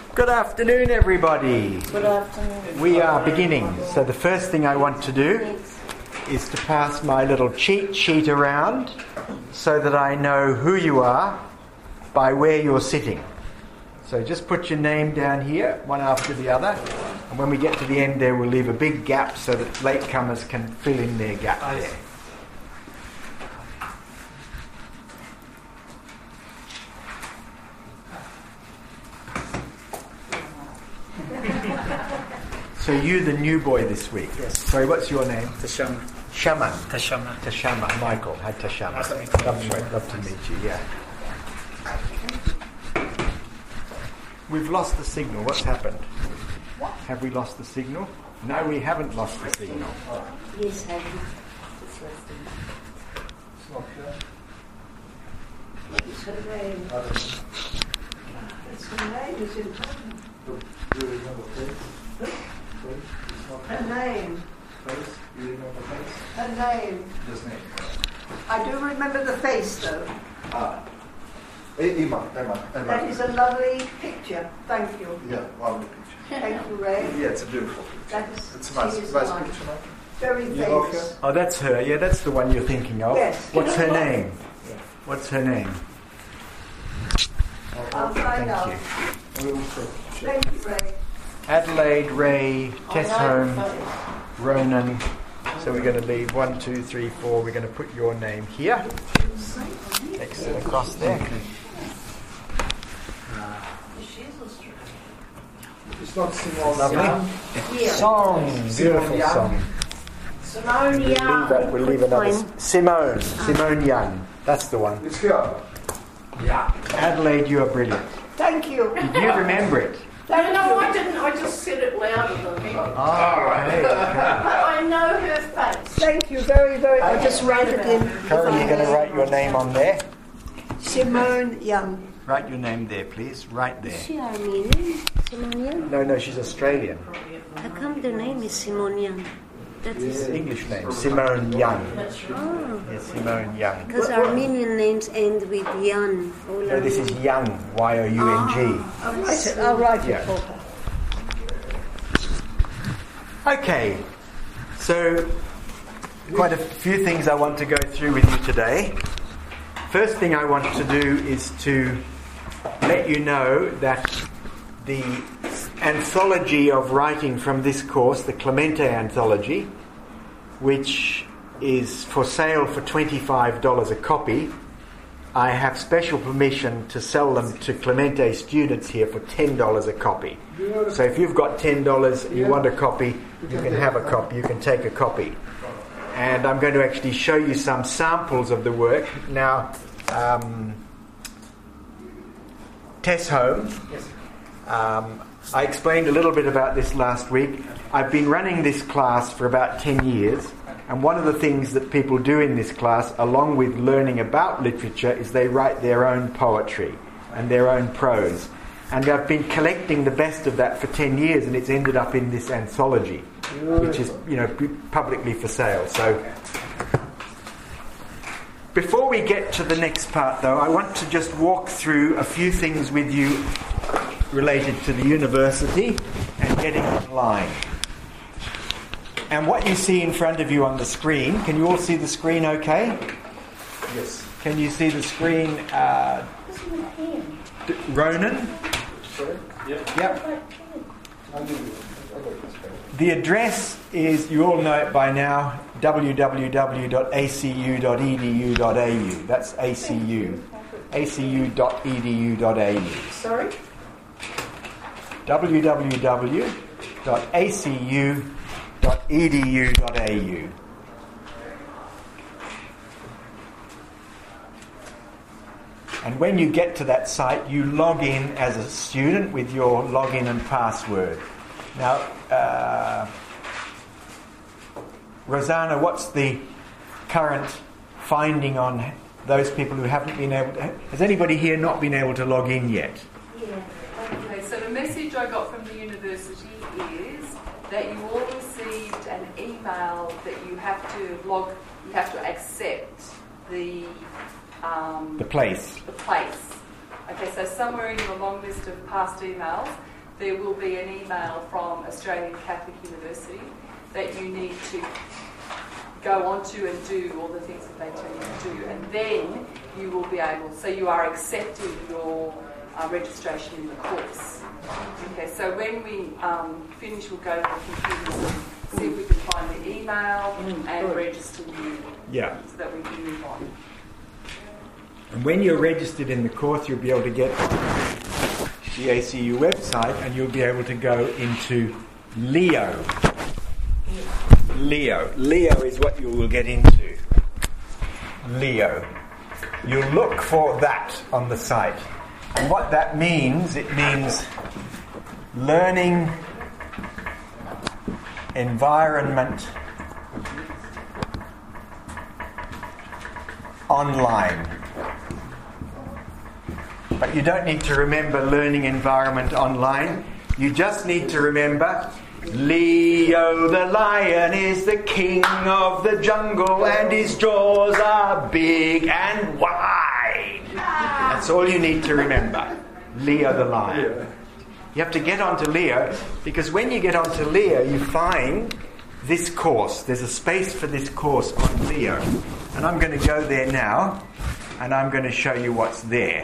Good afternoon, everybody. Good afternoon. We are beginning. So the first thing I want to do is to pass my little cheat sheet around so that I know who you are by where you're sitting. So just put your name down here, one after the other. And when we get to the end there, we'll leave a big gap so that latecomers can fill in their gap there. So you're the new boy this week. Yes. Sorry, what's your name? Tashama. Shaman. Tashama. Tashama. Michael. Hi, Tashama. Nice to meet you. Love to meet you, yeah. We've lost the signal. What's happened? Have we lost the signal? No, we haven't lost the signal. Yes, have you? It's her name. It's her name is important. Her name. Her name. I do remember the face though. Emma. That is a lovely picture. Thank you. Yeah, lovely picture. Thank you, Ray. Yeah, it's a beautiful picture. That is, It's a nice she is picture, no? very You love famous. her? Oh, that's her. Yeah, that's the one you're thinking of. Yes. What's her name? What's her name? I'll find out. Thank you. Thank you, Ray. Adelaide, Ray, Tess I Home, like the face. Ronan. So we're going to leave 1, 2, 3, 4. We're going to put your name here. Next it across there. It's not Simone. Lovely. Yeah. Song. Beautiful Young. song. Simone Young. We'll leave another. Simone Young. That's the one. It's here. Yeah. Adelaide, you are brilliant. Thank you. Did you remember it? No, I didn't. I just said it louder than him. Oh, okay. But I know her face. Thank you very, very much. I just write it in. Carol, you're going to write your name on there. Simone Young. Write your name there, please. Right there. Is she Armenian? Simonian? No, she's Australian. How come the name is Simonian? That is English name. Simone Young. oh, Yes, Simone Young. because Armenian names end with Yan. No, this is Young. Y-O-U-N-G. I'll write it Yeah. for her. Okay, so quite a few things I want to go through with you today. First thing I want to do is to let you know that the anthology of writing from this course, the Clemente Anthology, which is for sale for $25 a copy, I have special permission to sell them to Clemente students here for $10 a copy. So if you've got $10 and you want a copy, you can have a copy, you can take a copy. And I'm going to actually show you some samples of the work. Now, Tess Home, I explained a little bit about this last week. I've been running this class for about 10 years, and one of the things that people do in this class, along with learning about literature, is they write their own poetry and their own prose. And I've been collecting the best of that for 10 years, and it's ended up in this anthology, which is, publicly for sale. So, before we get to the next part, though, I want to just walk through a few things with you related to the university and getting online. And what you see in front of you on the screen, can you all see the screen okay? Yes. Can you see the screen, Ronan? Sorry? Yep. The address is, you all know it by now, www.acu.edu.au. That's ACU. acu.edu.au. Sorry? www.acu.edu.au. And when you get to that site, you log in as a student with your login and password. Now, Rosanna, what's the current finding on those people who haven't been able to... Has anybody here not been able to log in yet? Okay, so the message I got from the university is that you all received an email that you have to accept the place. The place. Okay, so somewhere in your long list of past emails, there will be an email from Australian Catholic University that you need to go onto and do all the things that they tell you to do, and then you will be able, so you are accepting your registration in the course. Okay, so when we finish, we'll go to the computers and see if we can find the email and register you, so that we can move on. And when you're registered in the course, you'll be able to get the ACU website, and you'll be able to go into Leo. Leo is what you will get into. Leo. You look for that on the site. And what that means, it means learning environment online. But you don't need to remember learning environment online. You just need to remember Leo the lion is the king of the jungle, and his jaws are big and wide. That's all you need to remember. Leo the lion. You have to get onto Leo, because when you get onto Leo, you find this course. There's a space for this course on Leo. And I'm going to go there now, and I'm going to show you what's there.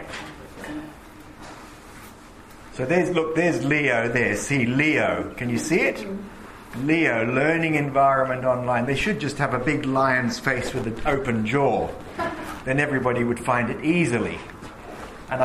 So there's Leo there. See, Leo. Can you see it? Leo, learning environment online. They should just have a big lion's face with an open jaw. Then everybody would find it easily. And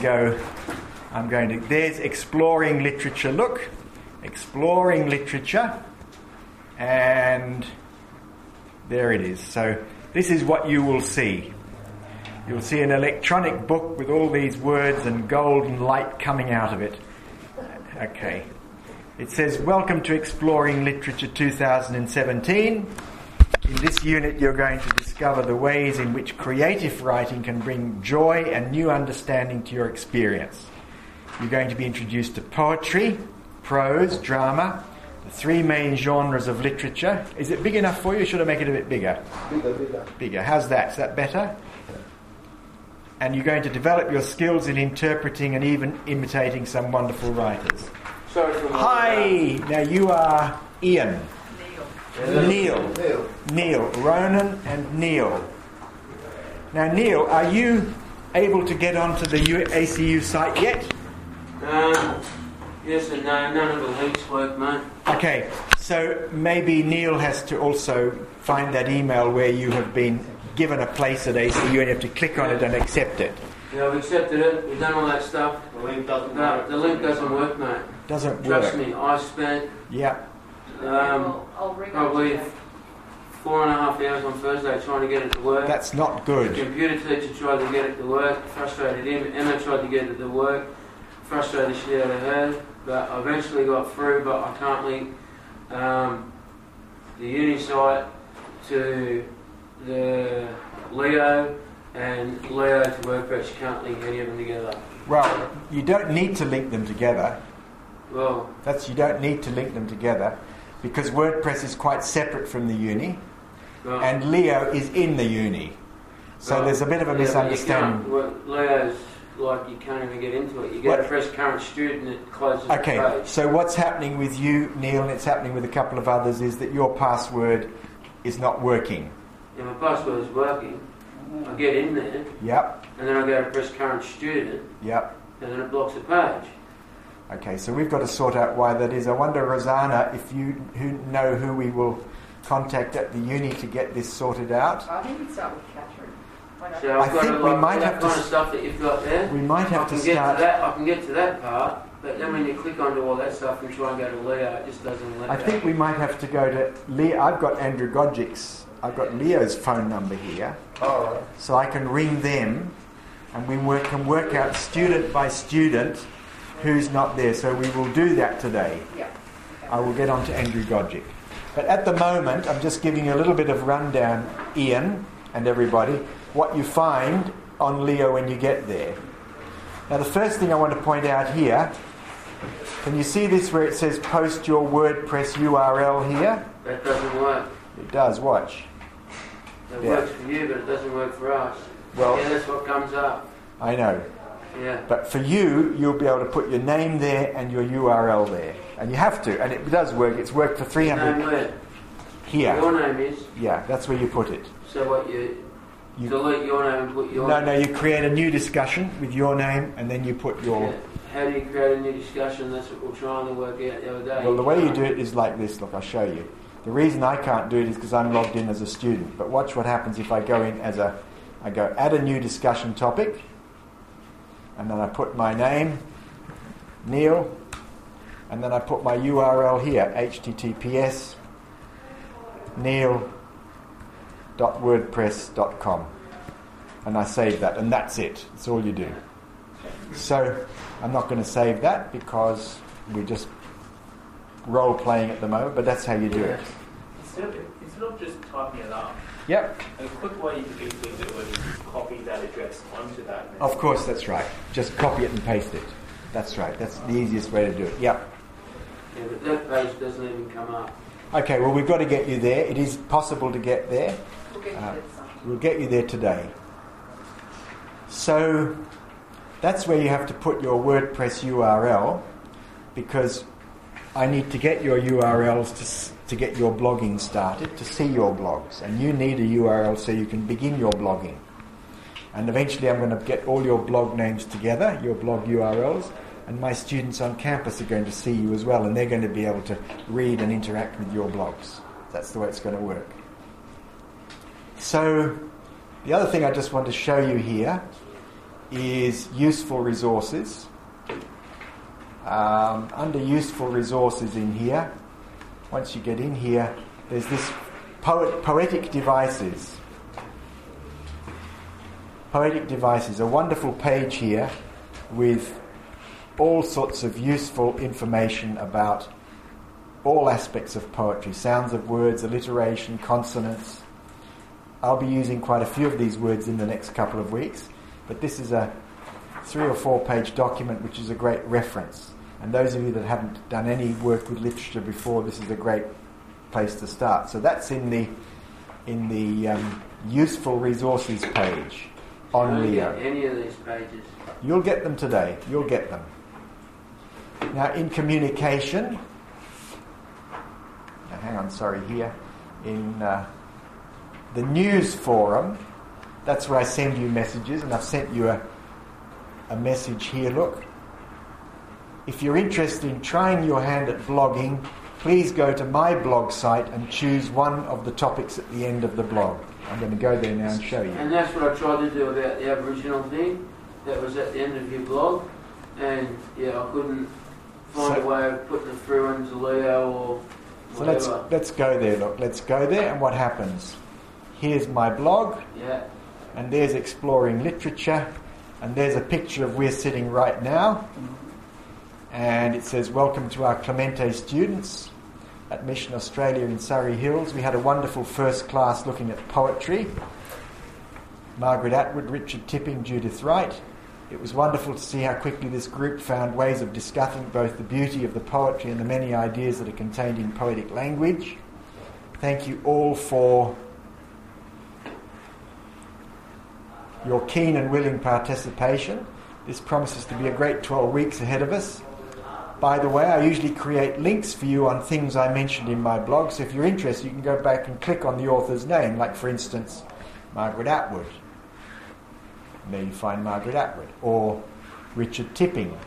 there's exploring literature. Look, exploring literature. And there it is. So this is what you will see. You'll see an electronic book with all these words and golden light coming out of it. Okay. It says, "Welcome to Exploring Literature 2017. In this unit you're going to discover the ways in which creative writing can bring joy and new understanding to your experience. You're going to be introduced to poetry, prose, drama, the three main genres of literature." Is it big enough for you? Should I make it a bit bigger? Bigger. How's that? Is that better? And you're going to develop your skills in interpreting and even imitating some wonderful writers. Hi! Now you are Ian. Neil. Ronan and Neil. Now Neil, are you able to get onto the ACU site yet? Yes and no. None of the links work, mate. Okay, so maybe Neil has to also find that email where you have been given a place at ACU and you have to click on it and accept it. Yeah, I've accepted it. We've done all that stuff. The link doesn't work. The link doesn't work, mate. Doesn't work. Trust me, I spent I'll ring probably 4.5 hours on Thursday trying to get it to work. That's not good. The computer teacher tried to get it to work, frustrated him. Emma tried to get it to work, frustrated the shit out of her. But I eventually got through, but I can't link the uni site to the Leo and Leo to WordPress. You can't link any of them together. Well, you don't need to link them together. Well, You don't need to link them together because WordPress is quite separate from the uni, and Leo is in the uni. So there's a bit of a misunderstanding. Leo's like you can't even get into it. You get a press current student, it closes the page. So what's happening with you, Neil, and it's happening with a couple of others, is that your password is not working. Yeah, my password is working. I get in there. Yep. And then I go to press current student. Yep. And then it blocks the page. Okay, so we've got to sort out why that is. I wonder, Rosanna, if you know who we will contact at the uni to get this sorted out. I think we start with Catherine. So I've got we might have that kind of stuff that you've got there. We might have to start. I can get to that part, but then when you click onto all that stuff and try and go to Leo, it just doesn't let. I think we might have to go to Leo. I've got Andrew Godjick's. I've got Leo's phone number here, so I can ring them, and we can work out student by student who's not there. So we will do that today. Yeah. I will get on to Andrew Godjick. But at the moment, I'm just giving you a little bit of rundown, Ian and everybody, what you find on Leo when you get there. Now the first thing I want to point out here, can you see this where it says post your WordPress URL here? That doesn't work. It does, watch. It works for you, but it doesn't work for us. Well, yeah, that's what comes up. I know. Yeah. But for you, you'll be able to put your name there and your URL there. And you have to, and it does work. It's worked for 300 Name where? here. Your name is. Yeah, that's where you put it. So what you delete your name and put your. No, you create a new discussion with your name, and then you put your. Yeah. How do you create a new discussion? That's what we're trying to work out the other day. Well, the way you do it is like this. Look, I'll show you. The reason I can't do it is because I'm logged in as a student. But watch what happens if I go in as a. I go add a new discussion topic, and then I put my name, Neil, and then I put my URL here, https neil.wordpress.com, and I save that, and that's it. That's all you do. So I'm not going to save that because we're just role playing at the moment, but that's how you do it. Instead of just typing it up, Yep. a quick way you could easily do it is just copy that address onto that. Of course, that's right. Just copy it and paste it. That's right. That's the easiest way to do it. Yep. Yeah, but that page doesn't even come up. Okay, well, we've got to get you there. It is possible to get there. We'll get you there this time. We'll get you there today. So that's where you have to put your WordPress URL, because I need to get your URLs to get your blogging started, to see your blogs. And you need a URL so you can begin your blogging. And eventually I'm going to get all your blog names together, your blog URLs, and my students on campus are going to see you as well, and they're going to be able to read and interact with your blogs. That's the way it's going to work. So the other thing I just want to show you here is useful resources. Under useful resources in here, once you get in here, there's this Poetic Devices. Poetic Devices, a wonderful page here with all sorts of useful information about all aspects of poetry, sounds of words, alliteration, consonants. I'll be using quite a few of these words in the next couple of weeks, but this is a 3 or 4 page document which is a great reference. And those of you that haven't done any work with literature before, this is a great place to start. So that's in the useful resources page on I don't Leo. get any of these pages. You'll get them today. You'll get them. Now, in communication, here, in the news forum, that's where I send you messages, and I've sent you a message here, look. If you're interested in trying your hand at blogging, please go to my blog site and choose one of the topics at the end of the blog. I'm going to go there now and show you. And that's what I tried to do about the Aboriginal thing. That was at the end of your blog. And yeah, I couldn't find a way of putting it through into Leo or whatever. So let's go there, look. Let's go there, and what happens? Here's my blog. Yeah. And there's Exploring Literature. And there's a picture of where we're sitting right now. And it says, welcome to our Clemente students at Mission Australia in Surrey Hills. We had a wonderful first class looking at poetry. Margaret Atwood, Richard Tipping, Judith Wright. It was wonderful to see how quickly this group found ways of discussing both the beauty of the poetry and the many ideas that are contained in poetic language. Thank you all for your keen and willing participation. This promises to be a great 12 weeks ahead of us. By the way, I usually create links for you on things I mentioned in my blog, so if you're interested, you can go back and click on the author's name, like, for instance, Margaret Atwood. And there you find Margaret Atwood. Or Richard Tipping.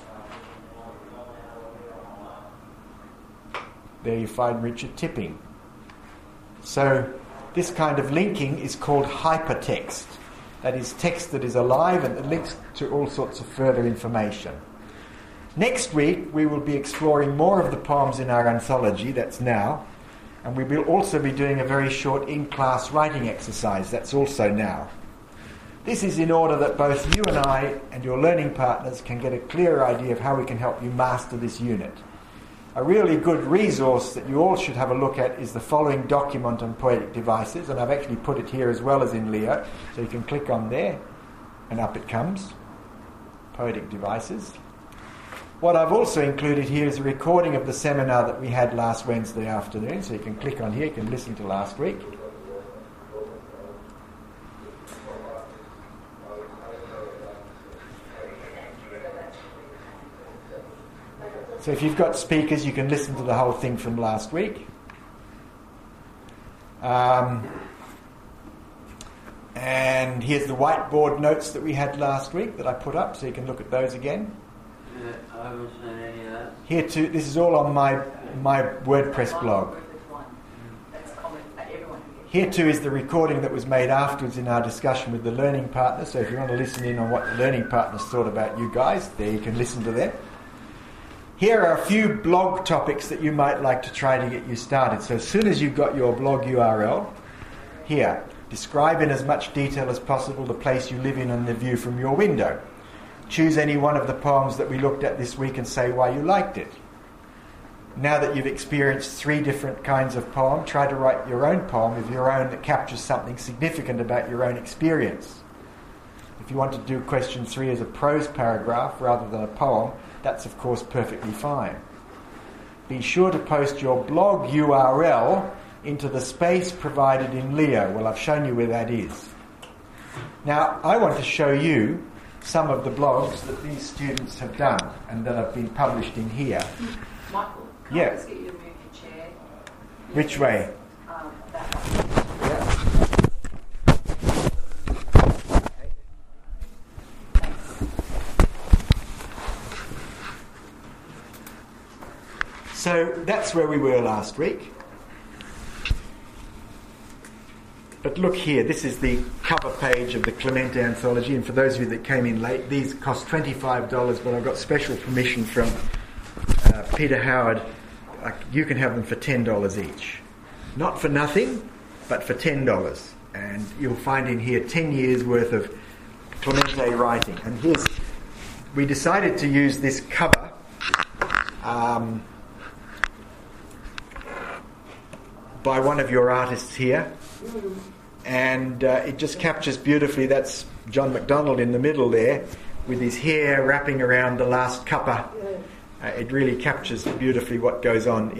There you find Richard Tipping. So this kind of linking is called hypertext. That is text that is alive and that links to all sorts of further information. Next week, we will be exploring more of the poems in our anthology, that's now, and we will also be doing a very short in-class writing exercise, that's also now. This is in order that both you and I and your learning partners can get a clearer idea of how we can help you master this unit. A really good resource that you all should have a look at is the following document on poetic devices, and I've actually put it here as well as in Leo, so you can click on there, and up it comes. Poetic devices. What I've also included here is a recording of the seminar that we had last Wednesday afternoon, so you can click on here, you can listen to last week. So if you've got speakers, you can listen to the whole thing from last week. And here's the whiteboard notes that we had last week that I put up, so you can look at those again. Yeah, I haven't seen any of that. Here too, this is all on my WordPress blog. Here too is the recording that was made afterwards in our discussion with the learning partners. So if you want to listen in on what the learning partners thought about you guys, there you can listen to them. Here are a few blog topics that you might like to try to get you started. So as soon as you've got your blog URL, here, describe in as much detail as possible the place you live in and the view from your window. Choose any one of the poems that we looked at this week and say why you liked it. Now that you've experienced 3 different kinds of poem, try to write your own poem of your own that captures something significant about your own experience. If you want to do question 3 as a prose paragraph rather than a poem, that's of course perfectly fine. Be sure to post your blog URL into the space provided in Leo. Well, I've shown you where that is. Now, I want to show you some of the blogs that these students have done and that have been published in here. Michael, can Yeah. I just get you to move your chair? Which way? That way. Yeah. So that's where we were last week. But look here, this is the cover page of the Clemente Anthology, and for those of you that came in late, these cost $25, but I've got special permission from Peter Howard. You can have them for $10 each. Not for nothing, but for $10. And you'll find in here 10 years worth of Clemente writing. And here's, we decided to use this cover by one of your artists here. And it just captures beautifully. That's John MacDonald in the middle there with his hair wrapping around the last cuppa. It really captures beautifully what goes on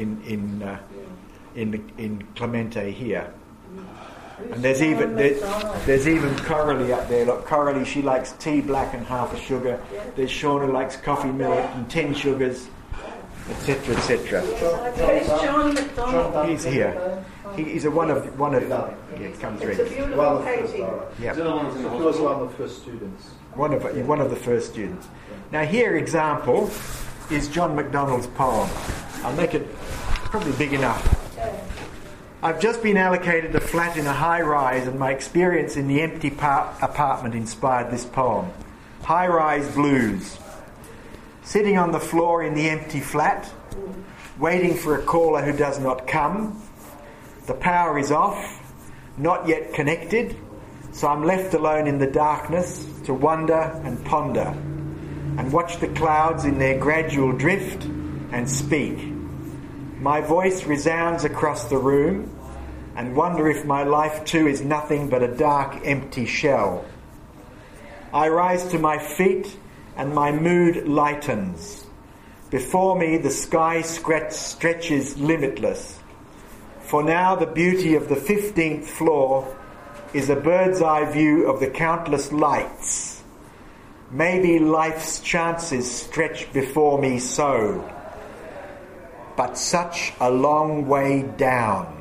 in Clemente here. And there's even Coralie up there. Look, Coralie, she likes tea black and half a sugar. There's Sean who likes coffee milk and 10 sugars, etc., etc. Where's John MacDonald? He's here. He's one of the. Yeah, comes It's a ready. beautiful painting. Yeah. He was one of the first students. One of the first students. Now here, example, is John MacDonald's poem. I'll make it probably big enough. I've just been allocated a flat in a high rise, and my experience in the empty apartment inspired this poem. High rise blues. Sitting on the floor in the empty flat, waiting for a caller who does not come. The power is off, not yet connected, so I'm left alone in the darkness to wonder and ponder and watch the clouds in their gradual drift and speak. My voice resounds across the room and wonder if my life too is nothing but a dark, empty shell. I rise to my feet and my mood lightens. Before me the sky stretches limitless. For now the beauty of the 15th floor is a bird's eye view of the countless lights. Maybe life's chances stretch before me so, but such a long way down.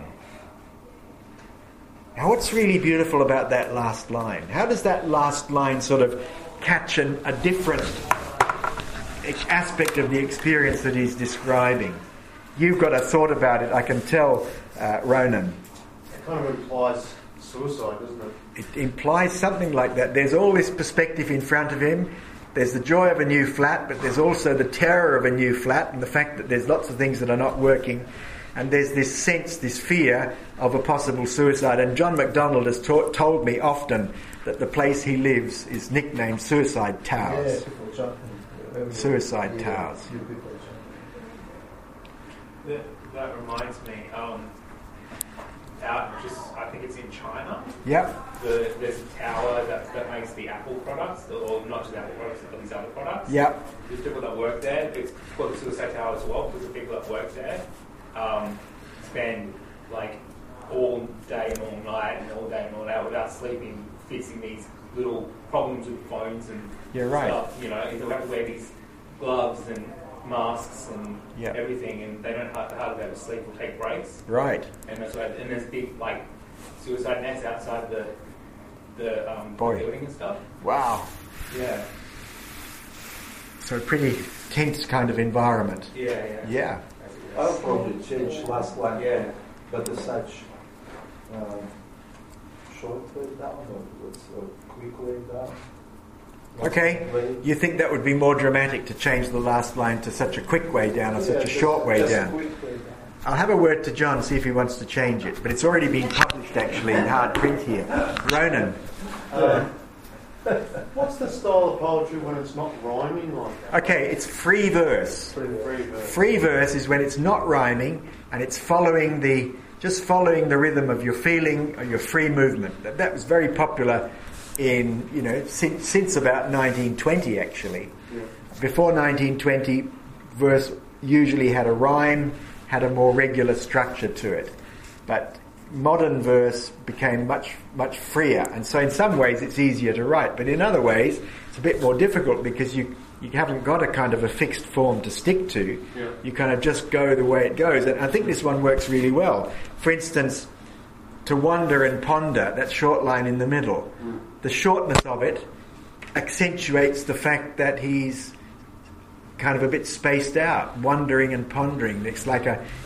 Now what's really beautiful about that last line? How does that last line sort of catch a different aspect of the experience that he's describing? You've got a thought about it, I can tell, Ronan. It kind of implies suicide, doesn't it? It implies something like that. There's all this perspective in front of him. There's the joy of a new flat, but there's also the terror of a new flat and the fact that there's lots of things that are not working. And there's this sense, this fear of a possible suicide. And John MacDonald has told me often that the place he lives is nicknamed Suicide Towers. Suicide Towers. That reminds me, I think it's in China. Yep. There's a tower that makes the Apple products, or not just Apple products, but these other products. Yep. There's people that work there. It's called the Suicide Tower as well, because the people that work there spend like all day and all night and all day and all night without sleeping, fixing these little problems with phones and You're right. stuff. You know, they have to wear these gloves and masks and Yeah. everything, and they don't have to hardly go to sleep or take breaks. Right. And that's why, and there's big like suicide nets outside the Boy. building and stuff. Wow. Yeah. So a pretty tense kind of environment. Yeah. Yeah. I'll probably change last line. Yeah. But as such, short way down or what's a quick way down? Okay. You think that would be more dramatic to change the last line to such a quick way down or such a short way just down? A quick way down. I'll have a word to John, see if he wants to change it. But it's already been published actually in hard print here. Ronan. What's the style of poetry when it's not rhyming like that? Okay, it's free verse. Free verse. Free verse is when it's not rhyming and it's following the rhythm of your feeling or your free movement. That was very popular in, since about 1920 actually. Yeah. Before 1920, verse usually had a rhyme, had a more regular structure to it. But modern verse became much, much freer, and so in some ways it's easier to write, but in other ways it's a bit more difficult because you haven't got a kind of a fixed form to stick to. Yeah. You kind of just go the way it goes, and I think this one works really well. For instance, to wonder and ponder, that short line in the middle, the shortness of it accentuates the fact that he's kind of a bit spaced out, wondering and pondering. It's like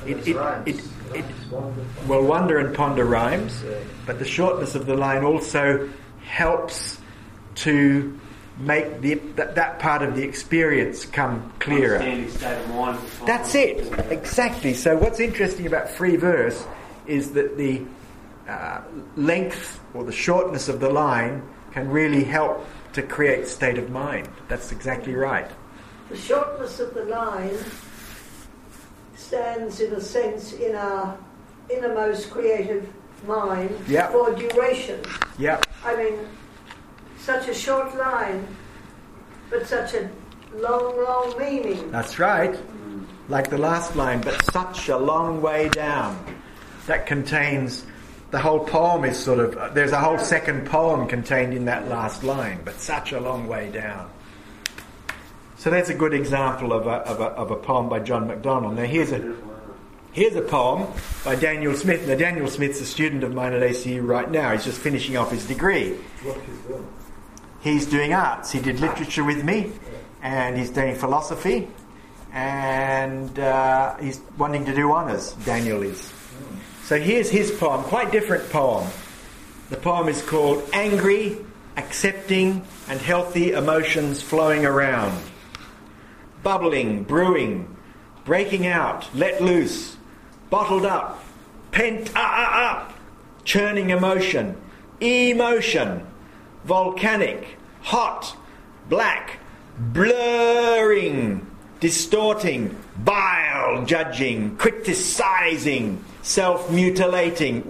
wonder and ponder rhymes, but the shortness of the line also helps to make that part of the experience come clearer. Understanding state of mind. That's it, exactly. So what's interesting about free verse is that the length or the shortness of the line can really help to create state of mind. That's exactly right. The shortness of the line stands, in a sense, in our innermost creative mind for duration. Yeah. I mean, such a short line, but such a long, long meaning. That's right. Like the last line, but such a long way down. That contains, the whole poem is sort of, there's a whole second poem contained in that last line, but such a long way down. So that's a good example of a poem by John MacDonald. Now here's a poem by Daniel Smith. Now Daniel Smith's a student of mine at ACU right now. He's just finishing off his degree. What he's doing? He's doing arts. He did literature with me, and he's doing philosophy, and he's wanting to do honours, Daniel is. So here's his poem, quite different poem. The poem is called Angry, Accepting and Healthy Emotions Flowing Around. Bubbling, brewing, breaking out, let loose, bottled up, pent up, churning emotion, emotion, volcanic, hot, black, blurring, distorting, bile judging, criticizing, self-mutilating,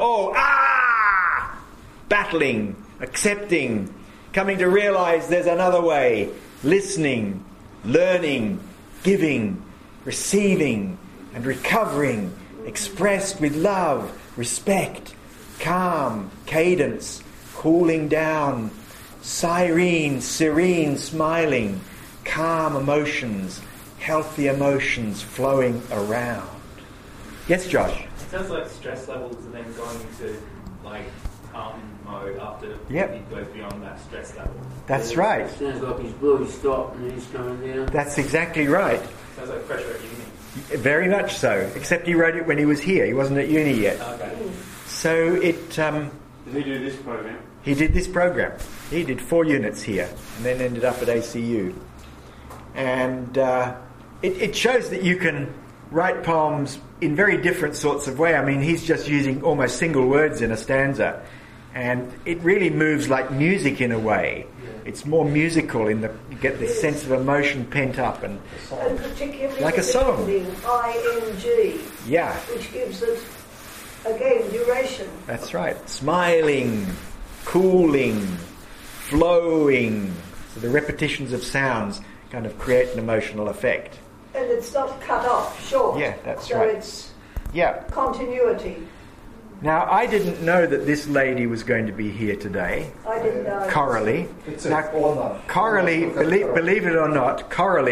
battling, accepting, coming to realize there's another way, listening, learning, giving, receiving, and recovering, expressed with love, respect, calm, cadence, cooling down, serene, smiling, calm emotions, healthy emotions flowing around. Yes, Josh? It sounds like stress levels and then going into like calm mode after Yep. he goes beyond that stress level. That's right. Sounds like he's blue, he's stopped and he's coming down. That's exactly right. Sounds like pressure at uni. Very much so. Except he wrote it when he was here. He wasn't at uni yet. Okay. So it... Did he do this program? He did this program. He did 4 units here and then ended up at ACU. And it shows that you can write poems in very different sorts of way. I mean, he's just using almost single words in a stanza. And it really moves like music in a way. It's more musical you get this sense of emotion pent up and particularly like a song. the ending, ing, Yeah, which gives it, again, duration. that's right. Smiling, cooling, flowing. So the repetitions of sounds kind of create an emotional effect. And it's not cut off, short. Yeah, that's so right. It's Yeah. continuity. Now, I didn't know that this lady was going to be here today, I didn't know. Coralie. It's Now, an honour. Coralie, believe it or not, Coralie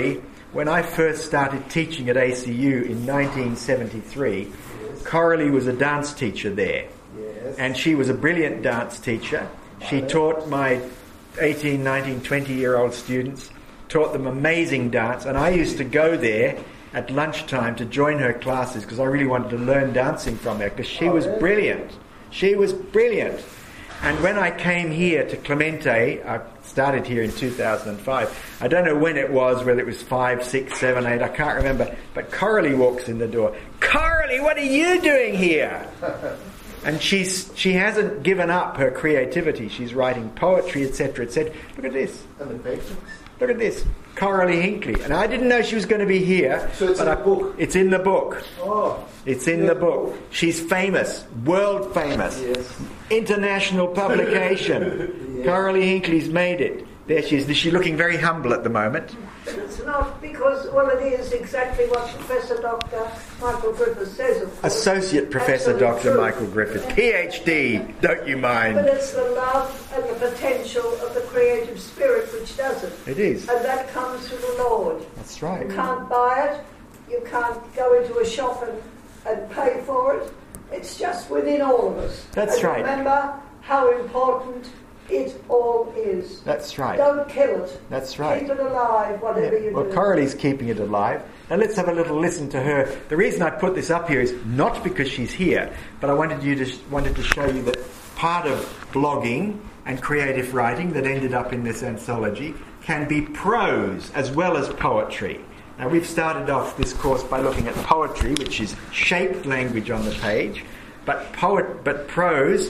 when I first started teaching at ACU in 1973, Coralie was a dance teacher there. Yes. And she was a brilliant dance teacher. She taught my 18, 19, 20-year-old students, taught them amazing dance. And I used to go there at lunchtime to join her classes because I really wanted to learn dancing from her because she was brilliant. She was brilliant. And when I came here to Clemente, I started here in 2005. I don't know when it was, whether it was 5, 6, 7, 8, I can't remember. But Coralie walks in the door. Coralie, what are you doing here? And she hasn't given up her creativity. She's writing poetry, etc., etc. Look at this. And the patience. Look at this. Coralie Hinkley. And I didn't know she was going to be here. So it's in the book? It's in the book. Oh. It's in the book. She's famous. World famous. Yes. International publication. Yes. Coralie Hinkley's made it. There she is. She's looking very humble at the moment. But it's not because, well, it is exactly what Professor Dr. Michael Griffith says, of course. Associate Professor Absolute Dr. truth. Michael Griffith. PhD. Don't you But mind? it's the love and the potential of the creative spirit which does it. It is. And that comes from the Lord. That's You right. can't buy it. You can't go into a shop and pay for it. It's just within all of us. That's and right. Remember how important it all is. That's right. Don't kill it. That's right. Keep it alive, whatever you Well, do. Coralie's keeping it alive. Now let's have a little listen to her. The reason I put this up here is not because she's here, but I wanted to show you that part of blogging and creative writing that ended up in this anthology can be prose as well as poetry. Now we've started off this course by looking at poetry, which is shaped language on the page, but prose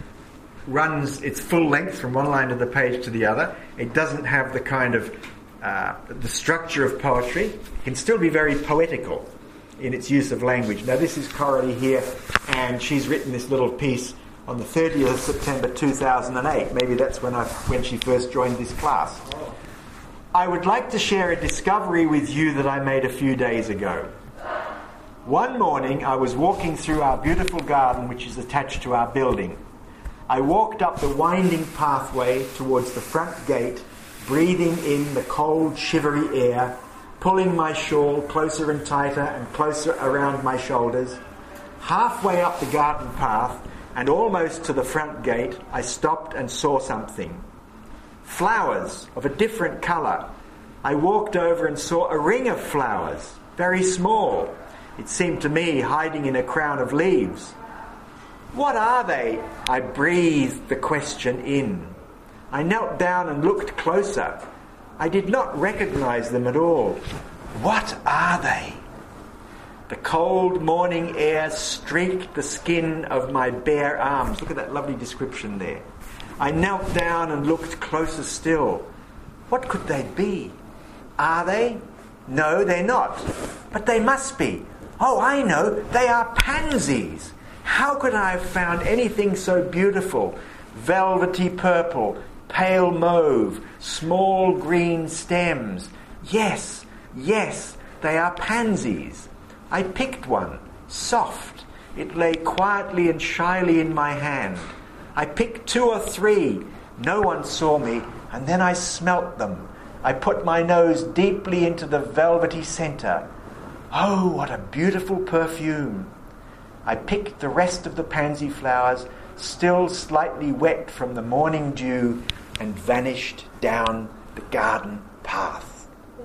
runs its full length from one line of the page to the other. It doesn't have the kind of the structure of poetry. It can still be very poetical in its use of language. Now this is Coralie here, and she's written this little piece on the 30th of September 2008. Maybe that's when she first joined this class. I would like to share a discovery with you that I made a few days ago. One morning I was walking through our beautiful garden which is attached to our building. I walked up the winding pathway towards the front gate, breathing in the cold, shivery air, pulling my shawl closer and tighter and closer around my shoulders. Halfway up the garden path and almost to the front gate, I stopped and saw something. Flowers of a different colour. I walked over and saw a ring of flowers, very small. It seemed to me hiding in a crown of leaves. What are they? I breathed the question in. I knelt down and looked closer. I did not recognize them at all. What are they? The cold morning air streaked the skin of my bare arms. Look at that lovely description there. I knelt down and looked closer still. What could they be? Are they? No, they're not. But they must be. Oh, I know. They are pansies. How could I have found anything so beautiful? Velvety purple, pale mauve, small green stems. Yes, they are pansies. I picked one, soft. It lay quietly and shyly in my hand. I picked 2 or 3. No one saw me, and then I smelt them. I put my nose deeply into the velvety centre. Oh, what a beautiful perfume. I picked the rest of the pansy flowers, still slightly wet from the morning dew, and vanished down the garden path.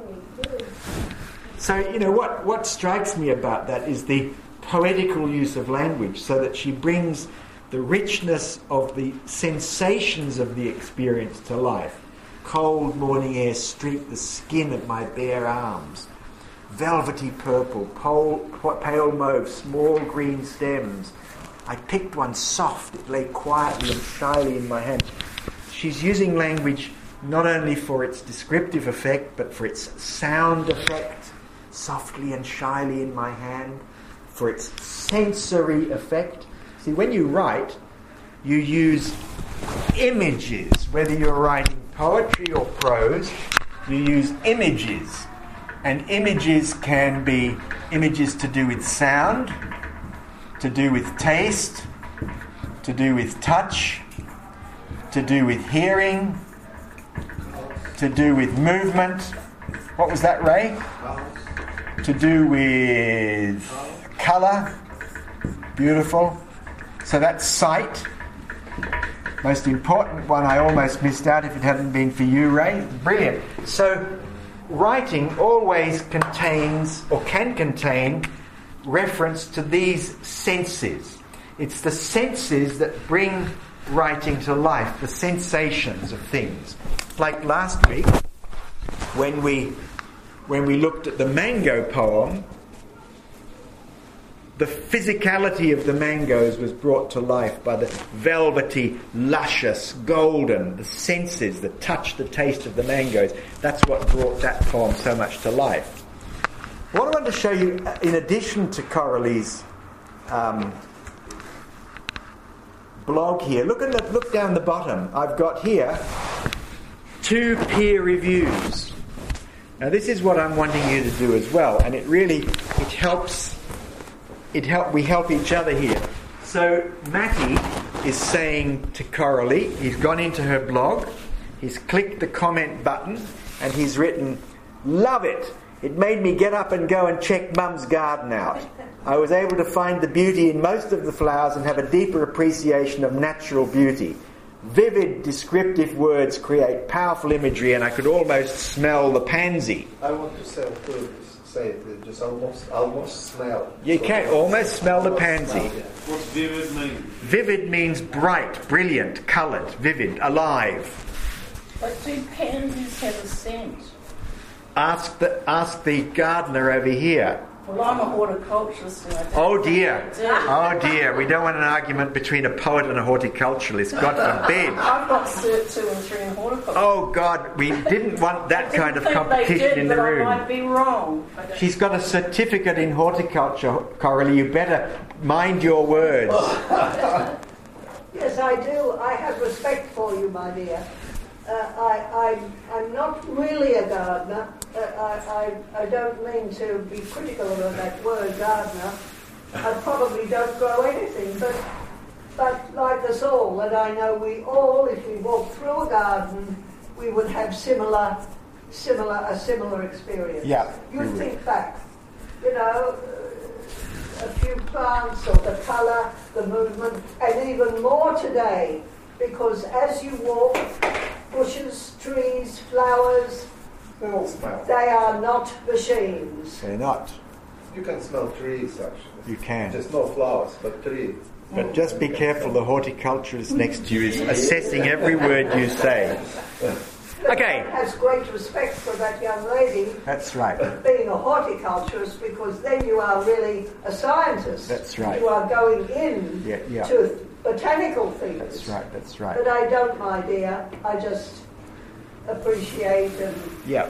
So, what strikes me about that is the poetical use of language, so that she brings the richness of the sensations of the experience to life. Cold morning air streaked the skin of my bare arms. Velvety purple, pale mauve, small green stems. I picked one soft. It lay quietly and shyly in my hand. She's using language not only for its descriptive effect, but for its sound effect, softly and shyly in my hand, for its sensory effect. See, when you write, you use images. Whether you're writing poetry or prose, you use images. And images can be images to do with sound, to do with taste, to do with touch, to do with hearing, to do with movement, What was that, Ray? To do with colour. Beautiful. So that's sight. Most important one I almost missed out if it hadn't been for you, Ray. Brilliant. So writing always contains or can contain reference to these senses. It's the senses that bring writing to life, the sensations of things. Like last week, when we looked at the mango poem, the physicality of the mangoes was brought to life by the velvety, luscious, golden, the senses, the touch, the taste of the mangoes. That's what brought that poem so much to life. What I want to show you, in addition to Coralie's blog here, look down the bottom. I've got here 2 peer reviews. Now this is what I'm wanting you to do as well, and we help each other here. So Matty is saying to Coralie, he's gone into her blog, he's clicked the comment button, and he's written, "Love it! It made me get up and go and check Mum's garden out. I was able to find the beauty in most of the flowers and have a deeper appreciation of natural beauty. Vivid, descriptive words create powerful imagery, and I could almost smell the pansy." I want to say it, just almost smell. You can almost smell the pansy. Smell, yeah. What's vivid mean? Vivid means bright, brilliant, coloured, vivid, alive. But do pansies have a scent? Ask the gardener over here. Well, I'm a horticulturist. And I don't Oh dear. think they do. Oh dear. We don't want an argument between a poet and a horticulturalist. God forbid. I've got Cert 2 and 3 in horticulture. Oh God, we didn't want that kind of competition in the but I room. might be wrong. She's got a certificate in horticulture, Coralie. You better mind your words. Yes, I do. I have respect for you, my dear. I'm not really a gardener. I don't mean to be critical of that word, gardener. I probably don't grow anything, but like us all, and I know we all, if we walked through a garden, we would have a similar experience. Yeah. You think back, a few plants or the colour, the movement, and even more today, because as you walk, bushes, trees, flowers, They all smell. they are not machines. They're not. You can smell trees, actually. You can. Just no flowers, but trees. But just be careful, the horticulturist next to you is assessing every word you say. Okay. Has great respect for that young lady That's right. being a horticulturist, because then you are really a scientist. That's right. You are going in Yeah. to botanical things. That's right. But I don't, my dear. I just appreciate and Yeah,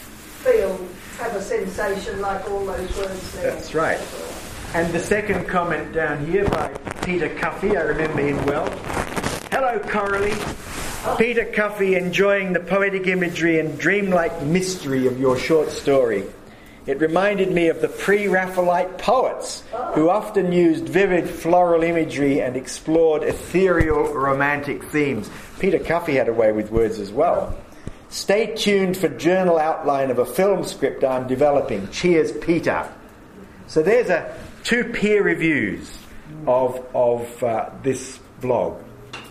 have a sensation like all those words there. that's right. And the second comment down here by Peter Cuffey, I remember him well. Hello, Coralie. Peter Cuffey, enjoying the poetic imagery and dreamlike mystery of your short story. It reminded me of the pre-Raphaelite poets who often used vivid floral imagery and explored ethereal romantic themes. Peter Cuffey had a way with words as well. Stay tuned for journal outline of a film script I'm developing. Cheers, Peter. So there's 2 peer reviews of this blog.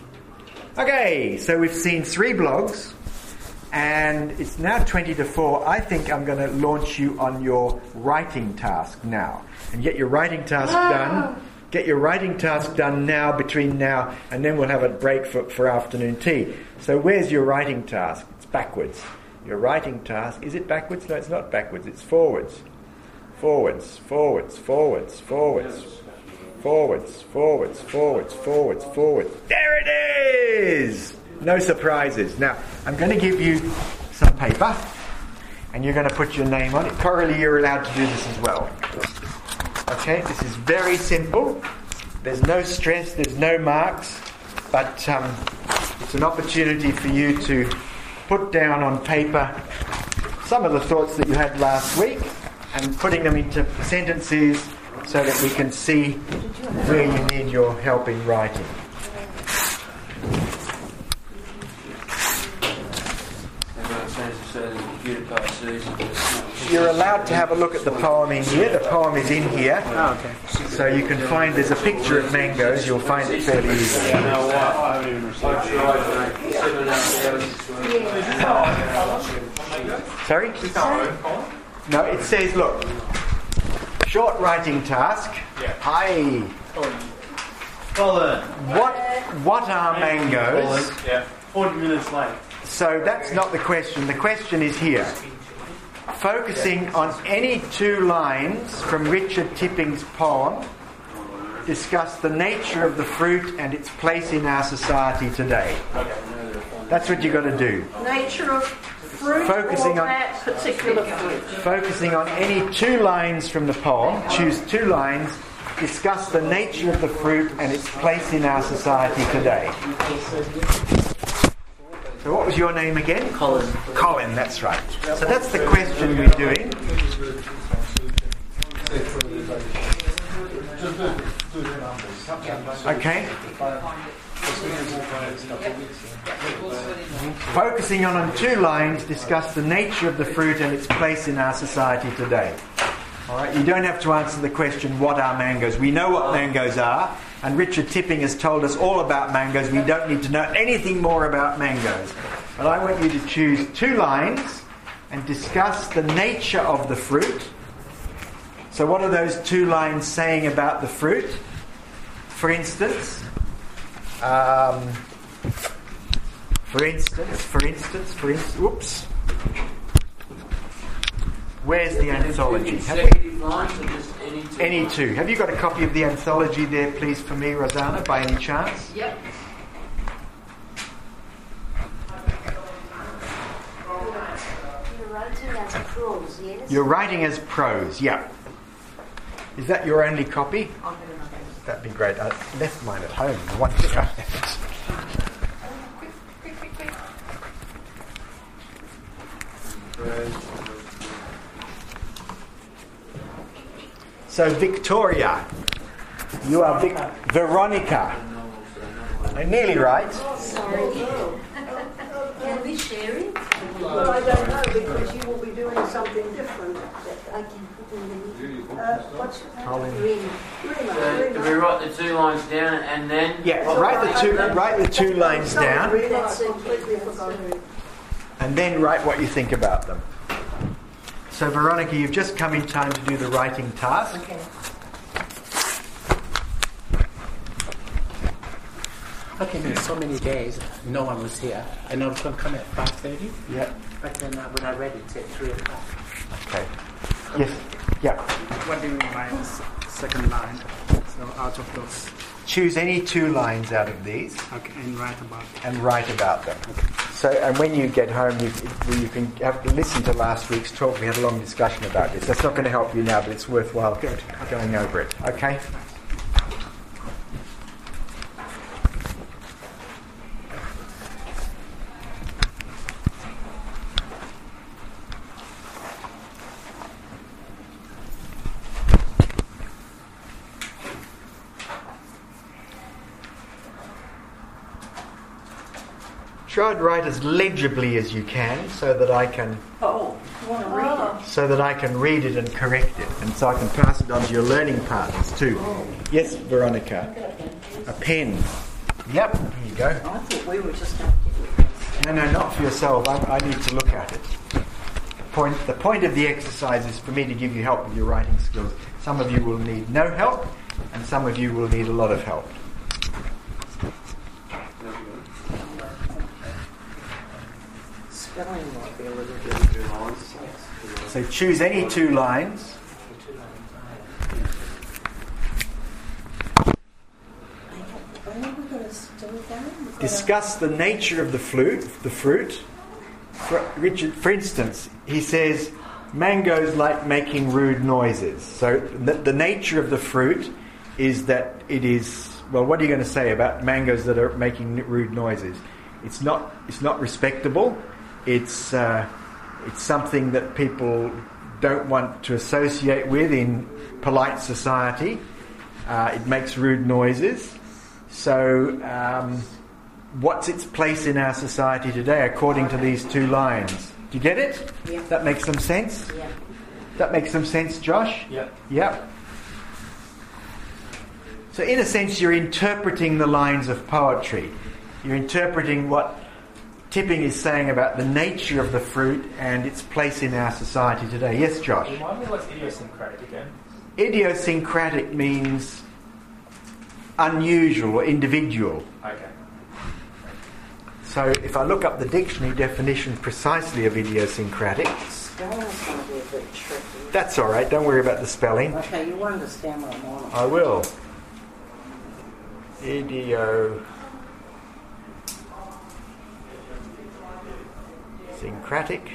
Okay, so we've seen 3 blogs, and it's now 20 to 4. I think I'm going to launch you on your writing task now, and get your writing task done. Get your writing task done now, between now, and then we'll have a break for afternoon tea. So where's your writing task? It's backwards. Your writing task, is it backwards? No, it's not backwards, it's forwards. Forwards, forwards, forwards, forwards. Forwards, forwards, forwards, forwards, forwards. There it is! No surprises. Now, I'm going to give you some paper, and you're going to put your name on it. Coralie, you're allowed to do this as well. Okay, this is very simple. There's no stress, there's no marks, but it's an opportunity for you to put down on paper some of the thoughts that you had last week and putting them into sentences so that we can see where you need your help in writing. I'm going to change the computer past Susan. you're allowed to have a look at the poem in here. The poem is in here. So you can find, there's a picture of mangoes. You'll find it fairly easily. Sorry? No, it says, look, short writing task. Hi. What are mangoes? 40 minutes late. So that's not the question. The question is here. Focusing on any two lines from Richard Tipping's poem, discuss the nature of the fruit and its place in our society today. That's what you've got to do. Nature of fruit Focusing or on- that particular fruit. Focusing on any two lines from the poem, choose two lines, discuss the nature of the fruit and its place in our society today. So what was your name again? Colin. Colin, that's right. So that's the question we're doing. Okay. Focusing on two lines, discuss the nature of the fruit and its place in our society today. All right. You don't have to answer the question, what are mangoes? We know what mangoes are, and Richard Tipping has told us all about mangoes. We don't need to know anything more about mangoes. But I want you to choose two lines and discuss the nature of the fruit. So what are those two lines saying about the fruit? For instance, whoops. Where's the anthology? Any two. Have you got a copy of the anthology there, please, for me, Rosanna, by any chance? Yep. You're writing as prose, yes? You're writing as prose, yeah. Is that your only copy? That'd be great. I left mine at home. The one thing I left. So Victoria, you are Veronica. I'm nearly right. Sorry. Can we share it? Well, I don't know, because you will be doing something different. I can put in the meeting. What's your name? Colin. Ring. Do we write the two lines down and then? Yeah, write the two lines down, That's Completely forgotten. and then write what you think about them. So Veronica, you've just come in time to do the writing task. Okay. Okay, in so many days, no one was here. And I was going to come at 5:30, Yeah. but then when I read it, at 3 o'clock. Okay. Yes. Yeah. What do you mean by second line? So out of those, Choose any two lines out of these okay, and write about it. and write about them. So, and when you get home, you can listen to last week's talk. We had a long discussion about this. That's not going to help you now, but it's worthwhile going over it. Okay? Try and write as legibly as you can, so that I can Oh, you want to read it? read it and correct it, and so I can pass it on to your learning partners too. Yes, Veronica. A pen. Yep. Here you go. I thought we were just going to give it. No, not for yourself. I need to look at it. The point of the exercise is for me to give you help with your writing skills. Some of you will need no help, and some of you will need a lot of help. Spelling might be a little bit. So choose any two lines. When are we going to do that? Discuss the nature of the fruit. For instance, he says, mangoes like making rude noises. So the nature of the fruit is that it is, well, what are you going to say about mangoes that are making rude noises? It's not respectable. It's something that people don't want to associate with in polite society. It makes rude noises. So what's its place in our society today according to these two lines? Do you get it? Yeah. That makes some sense? Yeah. That makes some sense, Josh? Yep. Yep. So in a sense, you're interpreting the lines of poetry. You're interpreting what Tipping is saying about the nature of the fruit and its place in our society today. Yes, Josh? Remind me what's idiosyncratic again? Idiosyncratic means unusual or individual. Okay. So if I look up the dictionary definition precisely of idiosyncratic, Spelling's going to be a bit tricky. that's all right, don't worry about the spelling. Okay, you understand what I'm on. I will. Idiosyncratic.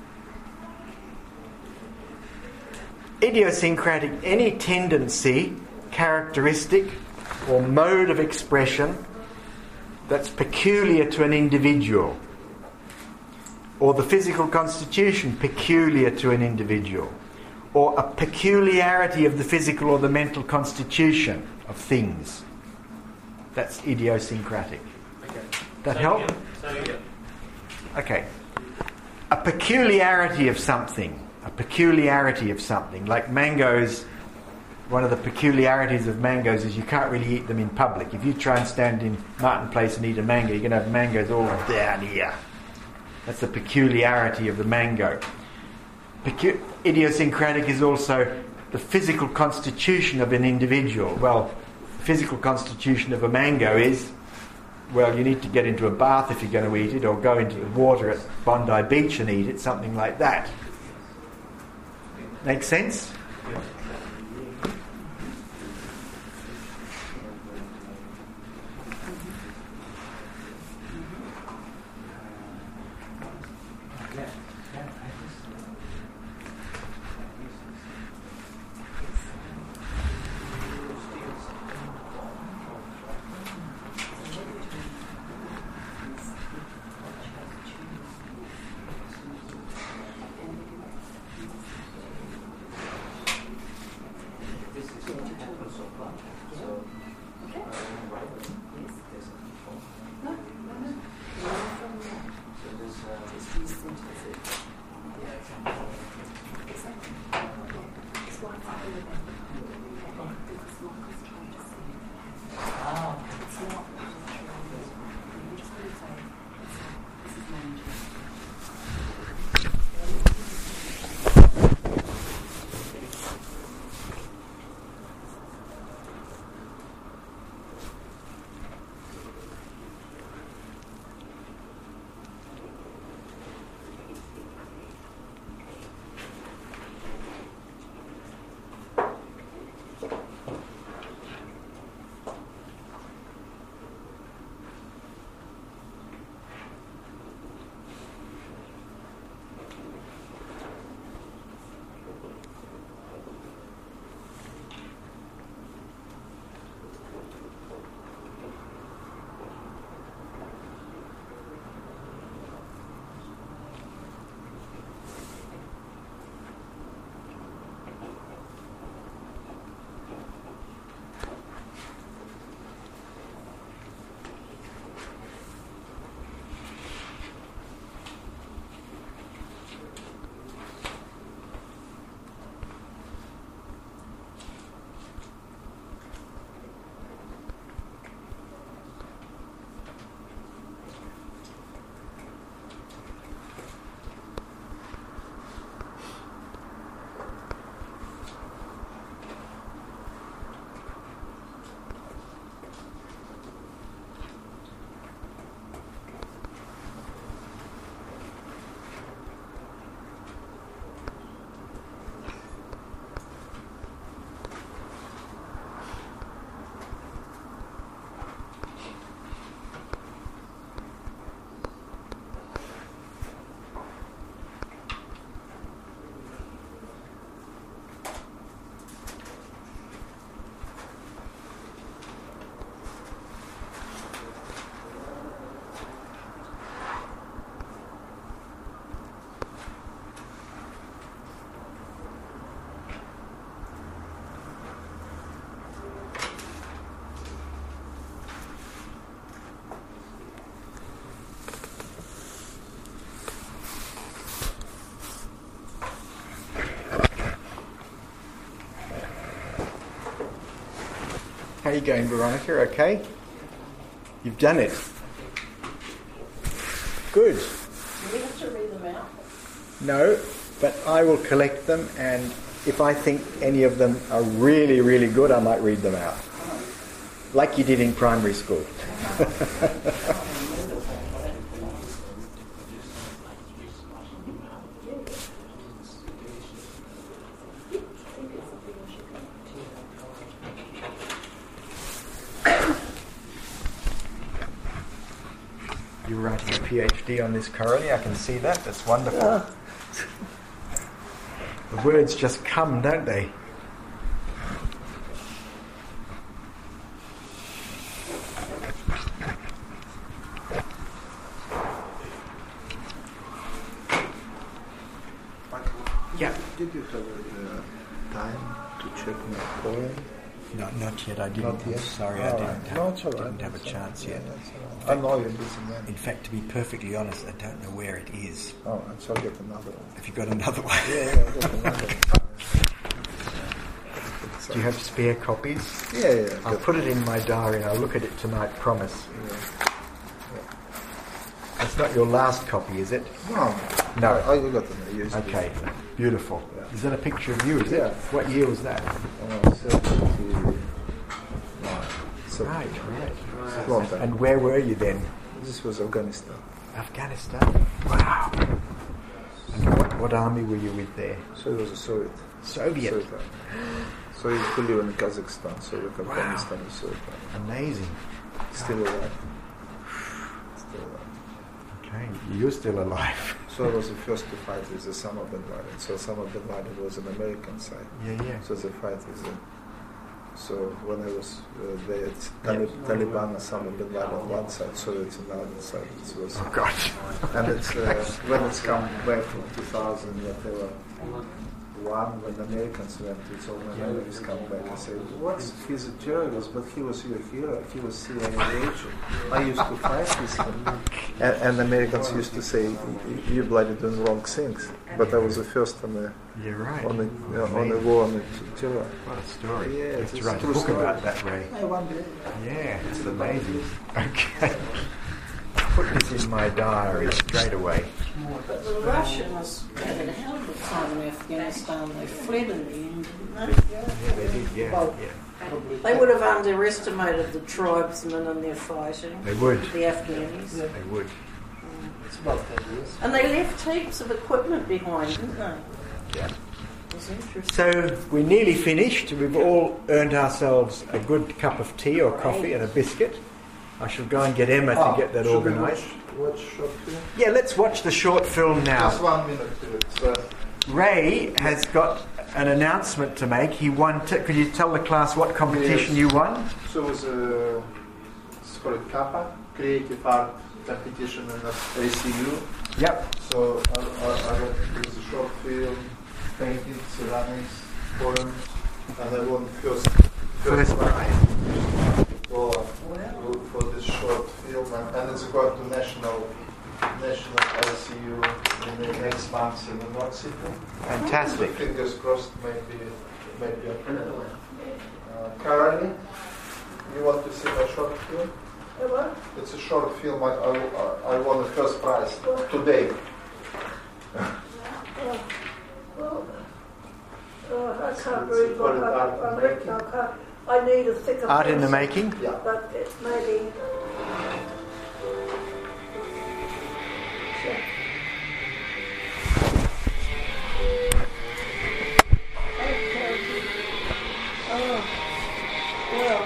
Idiosyncratic, any tendency, characteristic, or mode of expression that's peculiar to an individual, or the physical constitution peculiar to an individual, or a peculiarity of the physical or the mental constitution of things. That's idiosyncratic. Okay. That help? Okay. A peculiarity of something. A peculiarity of something. Like mangoes, one of the peculiarities of mangoes is you can't really eat them in public. If you try and stand in Martin Place and eat a mango, you're going to have mangoes all down here. That's the peculiarity of the mango. Idiosyncratic is also the physical constitution of an individual. Well, the physical constitution of a mango is, well, you need to get into a bath if you're going to eat it, or go into the water at Bondi Beach and eat it, something like that. Make sense? How are you going, Veronica? Okay? You've done it. Good. Do we have to read them out? No, but I will collect them, and if I think any of them are really, really good, I might read them out. Like you did in primary school. You're writing a PhD on this, Coralie. I can see that. That's wonderful. The words just come, don't they? Yeah. Did you have time to check my poem? Not yet. I didn't. Not yet? Sorry, All I right. didn't, No, it's all right. didn't have a chance yet. I know you're busy man. In fact, to be perfectly honest, I don't know where it is. Oh, so I'll get another one. Have you got another one? Yeah, I'll get another one. Do you have spare copies? Yeah. I'll put it in my diary and I'll look at it tonight, promise. Yeah. That's not your last copy, is it? No. No. I got them. Used Okay, beautiful. Yeah. Is that a picture of you, is Yeah. it? What year was that? 79. Right. Long time. And where were you then? This was Afghanistan. Afghanistan? Wow. And what army were you with there? So it was a Soviet. Soviet. Army. So he could live in Kazakhstan, Soviet Afghanistan is Soviet Army. Amazing. Still alive. Still alive. Okay, you're still alive. So I was the first to fight with Osama bin Laden. So Osama bin Laden was an American side. Yeah. So the fight is so when I was there, it's Taliban, Osama bin Laden on one side, Soviets on the other side. It was, Oh God. and it's when it's come back in 2000, whatever, when the Americans went, it's all the Americans come back and say, he's a terrorist, but he was your hero, he was CIA agent. I used to fight with him. And the Americans used to say, you bloody doing wrong things. But I was the first on the You're right. on the war on the terror. What a story. Yeah, You have it's to a write a true book story. about that, Ray. I wonder. Yeah, it's amazing. Okay. Put this in my diary straight away. But the Russians had a hell of a time in Afghanistan. They fled in the end, didn't they? Yeah, they did, yeah. Well, they would have underestimated the tribesmen and their fighting. They would. The Afghans. They would. It's about 10 years. And they left heaps of equipment behind, didn't they? Yeah. It was interesting. So we're nearly finished. We've all earned ourselves a good cup of tea or coffee and a biscuit. I shall go and get Emma to get that should we organised. Watch short film? Yeah, let's watch the short film now. Just 1 minute to it. Ray has got an announcement to make. He won. Could you tell the class what competition you won? So it was it's called CAPA, Creative Art Competition in ACU. Yep. So I went with a short film, painting, ceramics, poems, and I won first prize for this short film, and it's going to national ICU in the next month in the North City. Fantastic. So fingers crossed, maybe. Caroline, you want to see my short film? What? It's a short film. I won the first prize today. I can't read what I've written. I need a thicker Art in the pencil, making. Yeah. but it maybe. Well,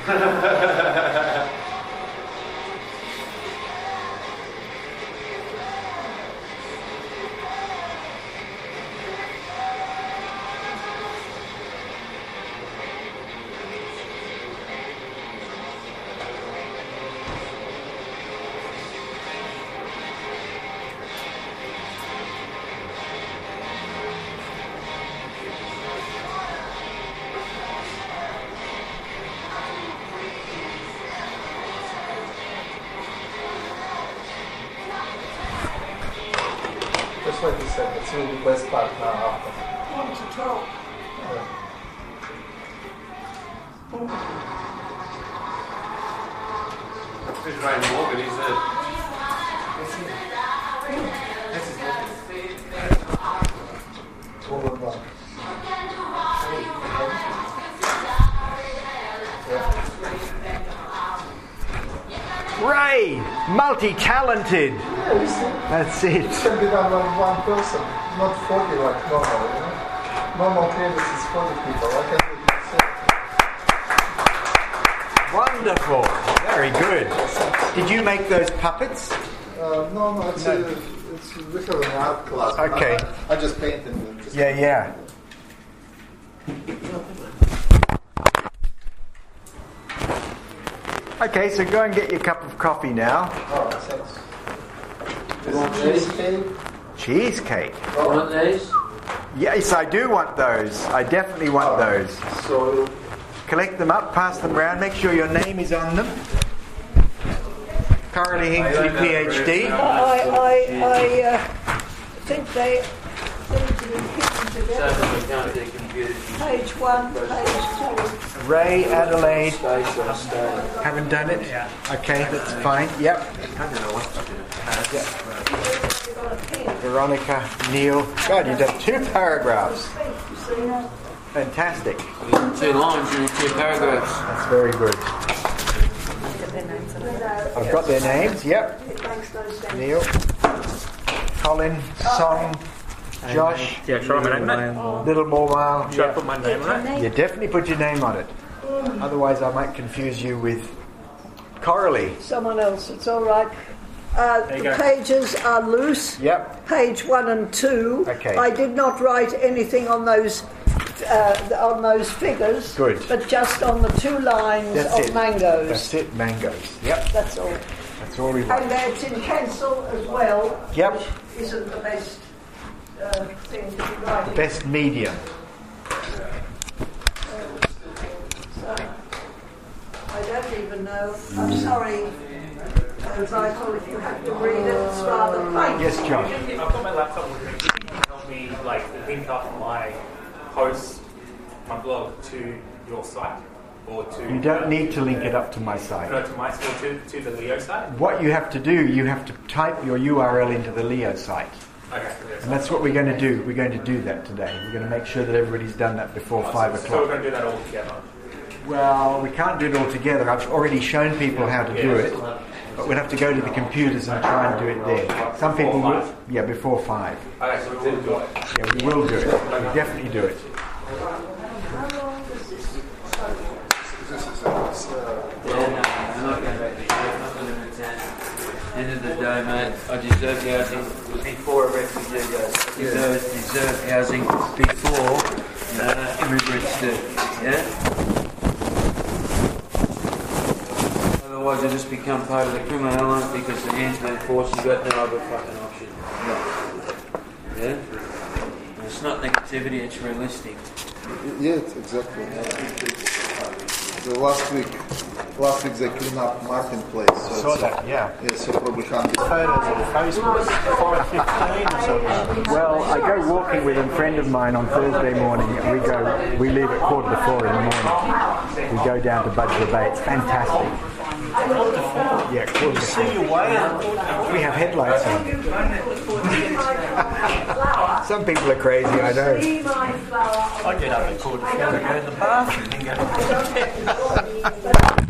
Just like you said, it's really the best part now after. Want to talk? It's Ray Morgan, he's a... All in one. Ray, multi-talented. Yeah, you see, That's it. it can be done by one person, not 40 like normal, you know? Normal playlist is 40 people. I can do it myself. Wonderful. Very good. Did you make those puppets? No, it's we have an art class. Okay. I just painted them. Yeah. Okay, so go and get your cup of coffee now. Oh, thanks. Want these? Cheesecake. Want these? Yes, I do want those. I definitely want those. So, Collect them up, pass them around, make sure your name is on them. Coralie Hinckley, PhD. I think they seem to be hidden So together. we can't do computers. Page 1, page 2. Ray, Adelaide, Space or stay. haven't done it? Yeah. Okay, that's fine. Yep. You've got a pen. Veronica, Neil. God, you've done 2 paragraphs. You see that? Fantastic. 2 lines and 2 paragraphs. That's very good. I've got their names, yep. It makes no sense. Neil, Colin, Song, Josh, Yeah, should I put my name on it? Little more while. Should I put my name on it? You definitely put your name on it. Otherwise I might confuse you with Coralie. Someone else, it's all right. you The go. pages are loose. Yep. Page 1 and 2. Okay. I did not write anything on those figures. Good. But just on the 2 lines That's of it. mangoes. That's it, mangoes. Yep. That's all. That's all we And want. it's in pencil as well. Yep. Which isn't the best thing to be writing. Best medium. So, I don't even know. I'm sorry, Michael, if you have to read it, it's rather plain. Yes, John. I've got my laptop with me. Can you help me link up my post, my blog to your site? Or to You don't need to link it up to my site. No, to my or to the Leo site? What you have to do, you have to type your URL into the Leo site. Okay. And that's what we're going to do. We're going to do that today. We're going to make sure that everybody's done that before 5 So we're o'clock. going to do that all together. Well, we can't do it all together. I've already shown people how to do it. But we'll have to go to the computers and try and do it there. Some people will. Yeah, before 5. Okay, so we'll do it. Yeah, we will do it. We'll definitely do it. How long does this Yeah, no, I'm not going back to the I'm not going to attend. End of the day, mate, I deserve housing before a refugee goes. I deserve housing before immigrants do. Yeah? Otherwise, I just become part of the criminal element because the hand's been forced. You've got no other fucking option. Yeah? And it's not negativity, it's realistic. yeah, exactly. The last week they cleaned up Martin Place. So Saw that, yeah. Yeah, so probably 100. Photos on Facebook, 5:15 or something. Well, I go walking with a friend of mine on Thursday morning. And we leave at 3:45 in the morning. We go down to Budger Bay. It's fantastic. Yeah, 4:45. See your way out. We have headlights on. Some people are crazy, I know. see my flower? I get up at 4:45 and go to the bathroom and go.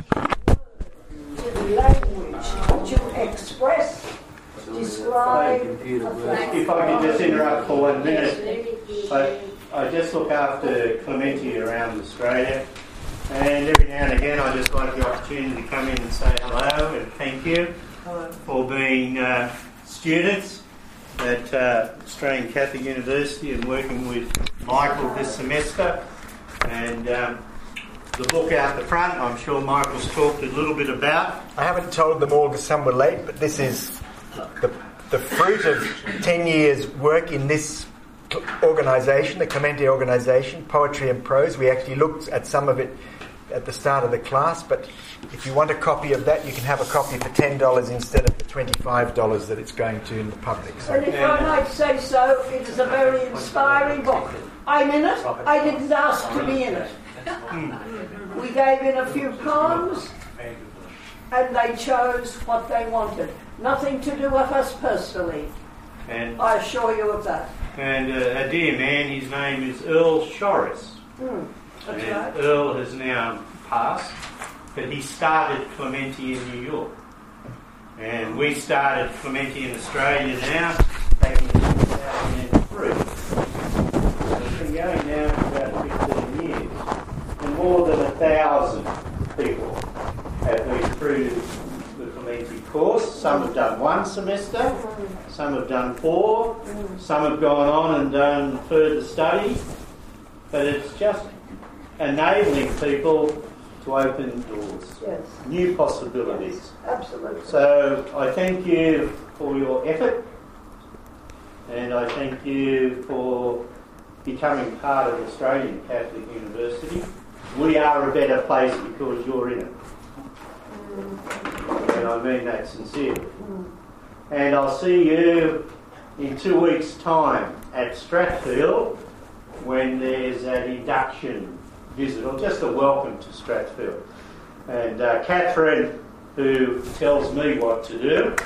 Language to express, describe. If I could just interrupt for 1 minute, I just look after Clementi around Australia, And every now and again I just like the opportunity to come in and say hello and thank you for being students at Australian Catholic University and working with Michael this semester. And the book out the front, I'm sure Michael's talked a little bit about. I haven't told them all because some were late, but this is the fruit of 10 years' work in this organisation, the Clemente organisation, Poetry and Prose. We actually looked at some of it at the start of the class, but if you want a copy of that, you can have a copy for $10 instead of the $25 that it's going to in the public. So. And if I might say so, it is a very inspiring book. I'm in it. I didn't ask to be in it. We gave in a few poems, and they chose what they wanted. Nothing to do with us personally. And I assure you of that. And a dear man, his name is Earl Shorris. That's and right. Earl has now passed, but he started Clemente in New York. And we started Clemente in Australia now, back in 2003. So it's been going now for about 15 years. And more than 1,000 people have been through the Clemente course. Some have done 1 semester, some have done 4, some have gone on and done further study. But it's just enabling people to open doors, Yes, new possibilities. absolutely. So I thank you for your effort, and I thank you for becoming part of Australian Catholic University. We are a better place because you're in it. And I mean that sincerely. And I'll see you in 2 weeks' time at Stratfield when there's an induction visit, or just a welcome to Stratfield. And Catherine, who tells me what to do,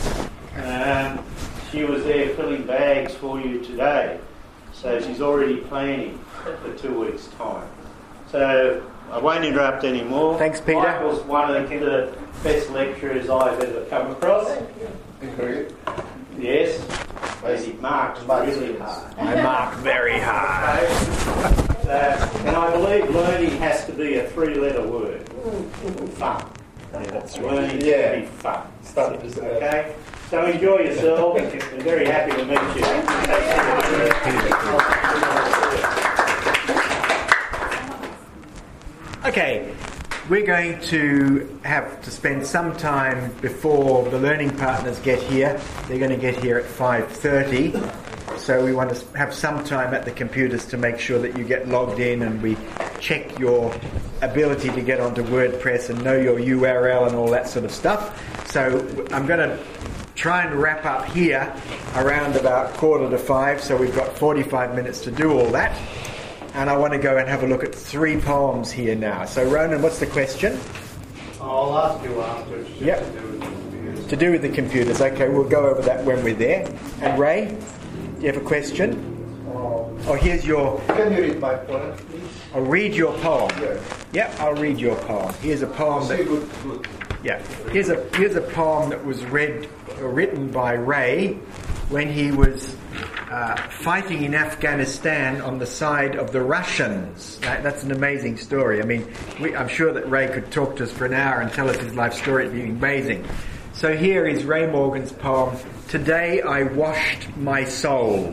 she was there filling bags for you today. So she's already planning for 2 weeks' time. So I won't interrupt anymore. Thanks, Peter. Michael's one of the best lecturers I've ever come across. Yes. He marks really hard. I mark very hard. And I believe learning has to be a 3-letter word. Fun. Yeah, that's right. Learning can be fun. Okay? So enjoy yourself. I'm very happy to meet you. Okay, we're going to have to spend some time before the learning partners get here. They're going to get here at 5:30. So we want to have some time at the computers to make sure that you get logged in and we check your ability to get onto WordPress and know your URL and all that sort of stuff. So I'm going to try and wrap up here around about 4:45, so we've got 45 minutes to do all that. And I want to go and have a look at 3 poems here now. So Ronan, what's the question? I'll ask you after. Yep. To do with the computers. Okay, we'll go over that when we're there. And Ray, do you have a question? Oh, here's your... Can you read my poem, please? I'll read your poem. Yeah. Yep, I'll read your poem. Here's a poem that... Good. Yeah. Here's a poem that was written by Ray when he was fighting in Afghanistan on the side of the Russians. That's an amazing story. I mean, I'm sure that Ray could talk to us for an hour and tell us his life story. It'd be amazing. So here is Ray Morgan's poem, Today I Washed My Soul.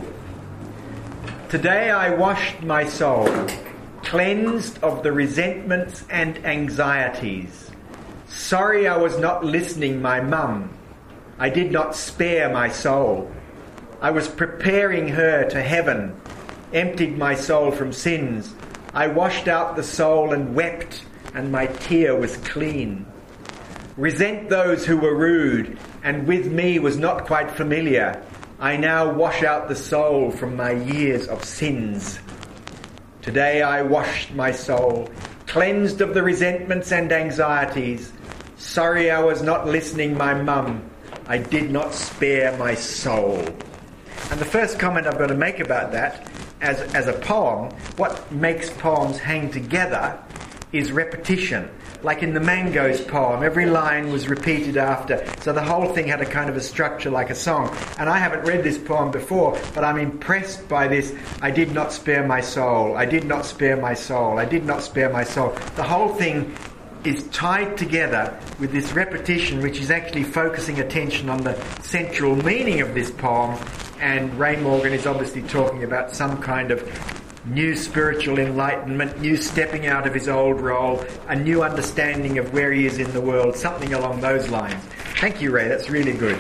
Today I washed my soul, cleansed of the resentments and anxieties. Sorry I was not listening, my mum. I did not spare my soul. I was preparing her to heaven, emptied my soul from sins. I washed out the soul and wept, and my tear was clean. Resent those who were rude, and with me was not quite familiar. I now wash out the soul from my years of sins. Today I washed my soul, cleansed of the resentments and anxieties. Sorry I was not listening, my mum. I did not spare my soul. And the first comment I've got to make about that, as a poem, what makes poems hang together is repetition. like in the Mangoes poem, every line was repeated after. So the whole thing had a kind of a structure like a song. And I haven't read this poem before, but I'm impressed by this. I did not spare my soul. I did not spare my soul. I did not spare my soul. The whole thing is tied together with this repetition, which is actually focusing attention on the central meaning of this poem. And Ray Morgan is obviously talking about some kind of new spiritual enlightenment, new stepping out of his old role, a new understanding of where he is in the world, something along those lines. Thank you, Ray. That's really good.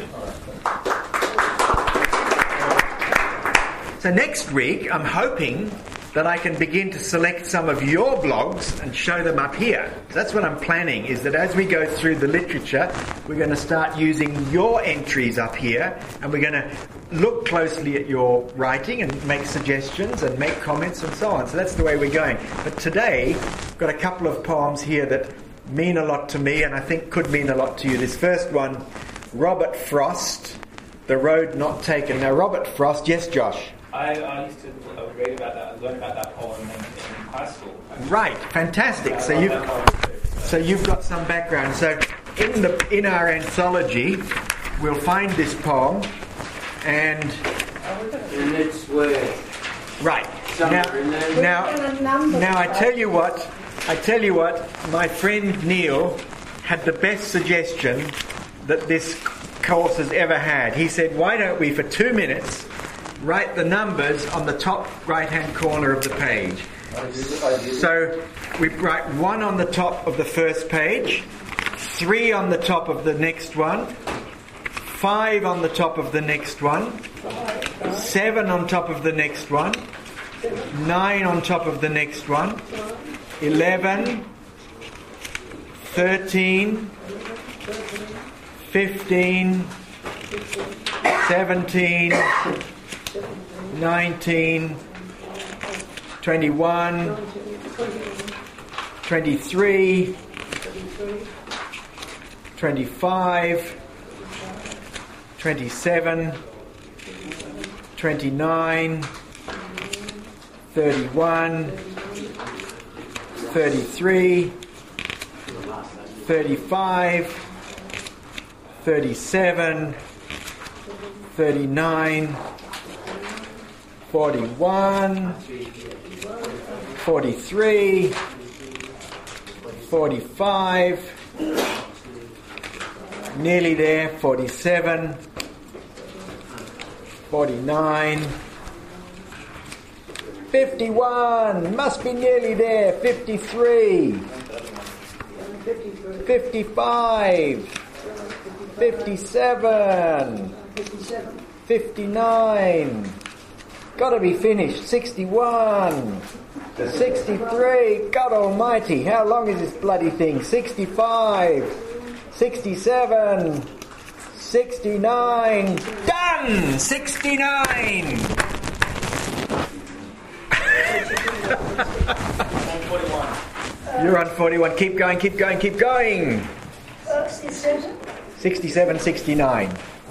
So next week, I'm hoping that I can begin to select some of your blogs and show them up here. That's what I'm planning, is that as we go through the literature, we're going to start using your entries up here, and we're going to look closely at your writing and make suggestions and make comments and so on. So that's the way we're going. But today, I've got a couple of poems here that mean a lot to me and I think could mean a lot to you. This first one, Robert Frost, The Road Not Taken. Now, Robert Frost, yes, Josh? I used to read about that, learn about that poem in high school. Right, fantastic. So you've got some background. So in our anthology, we'll find this poem, and it's where. Right. Now I tell you what. My friend Neil had the best suggestion that this course has ever had. He said, "Why don't we, for 2 minutes, write the numbers on the top right-hand corner of the page?" So we write 1 on the top of the first page, 3 on the top of the next one, 5 on the top of the next one, 7 on top of the next one, 9 on top of the next one, 11, 13, 15, 17, 19, 21, 23, 25, 27, 29, 31, 33, 35, 37, 39, 41, 43, 45, nearly there, 47, 49, 51, must be nearly there, 53, 55, 57, 59, gotta be finished, 61, 63, God almighty, how long is this bloody thing? 65, 67, 69, done! 69! You're on 41, keep going, keep going, keep going! 67, 69.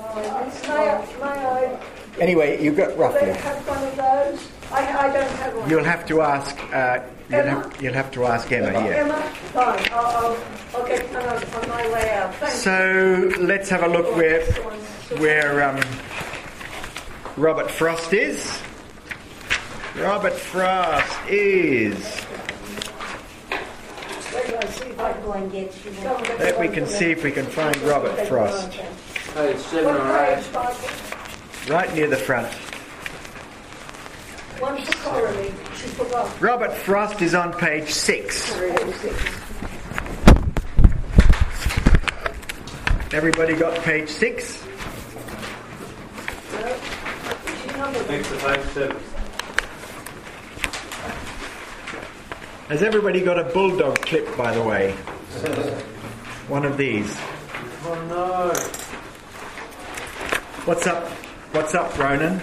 Anyway, you've got roughly. Have one of those? I don't have one. You'll have to ask. You'll have to ask Emma here. Emma, fine. I'll get one on my way out. Thanks. So let's have a look where Robert Frost is. Robert Frost is. Let we can see if we can find Robert Frost. Page 7 or 8. Right near the front. One for Coralie. She forgot. Robert Frost is on page 6. Everybody got page 6? Next to page 7. Has everybody got a bulldog clip, by the way? One of these. Oh no. What's up? What's up, Ronan?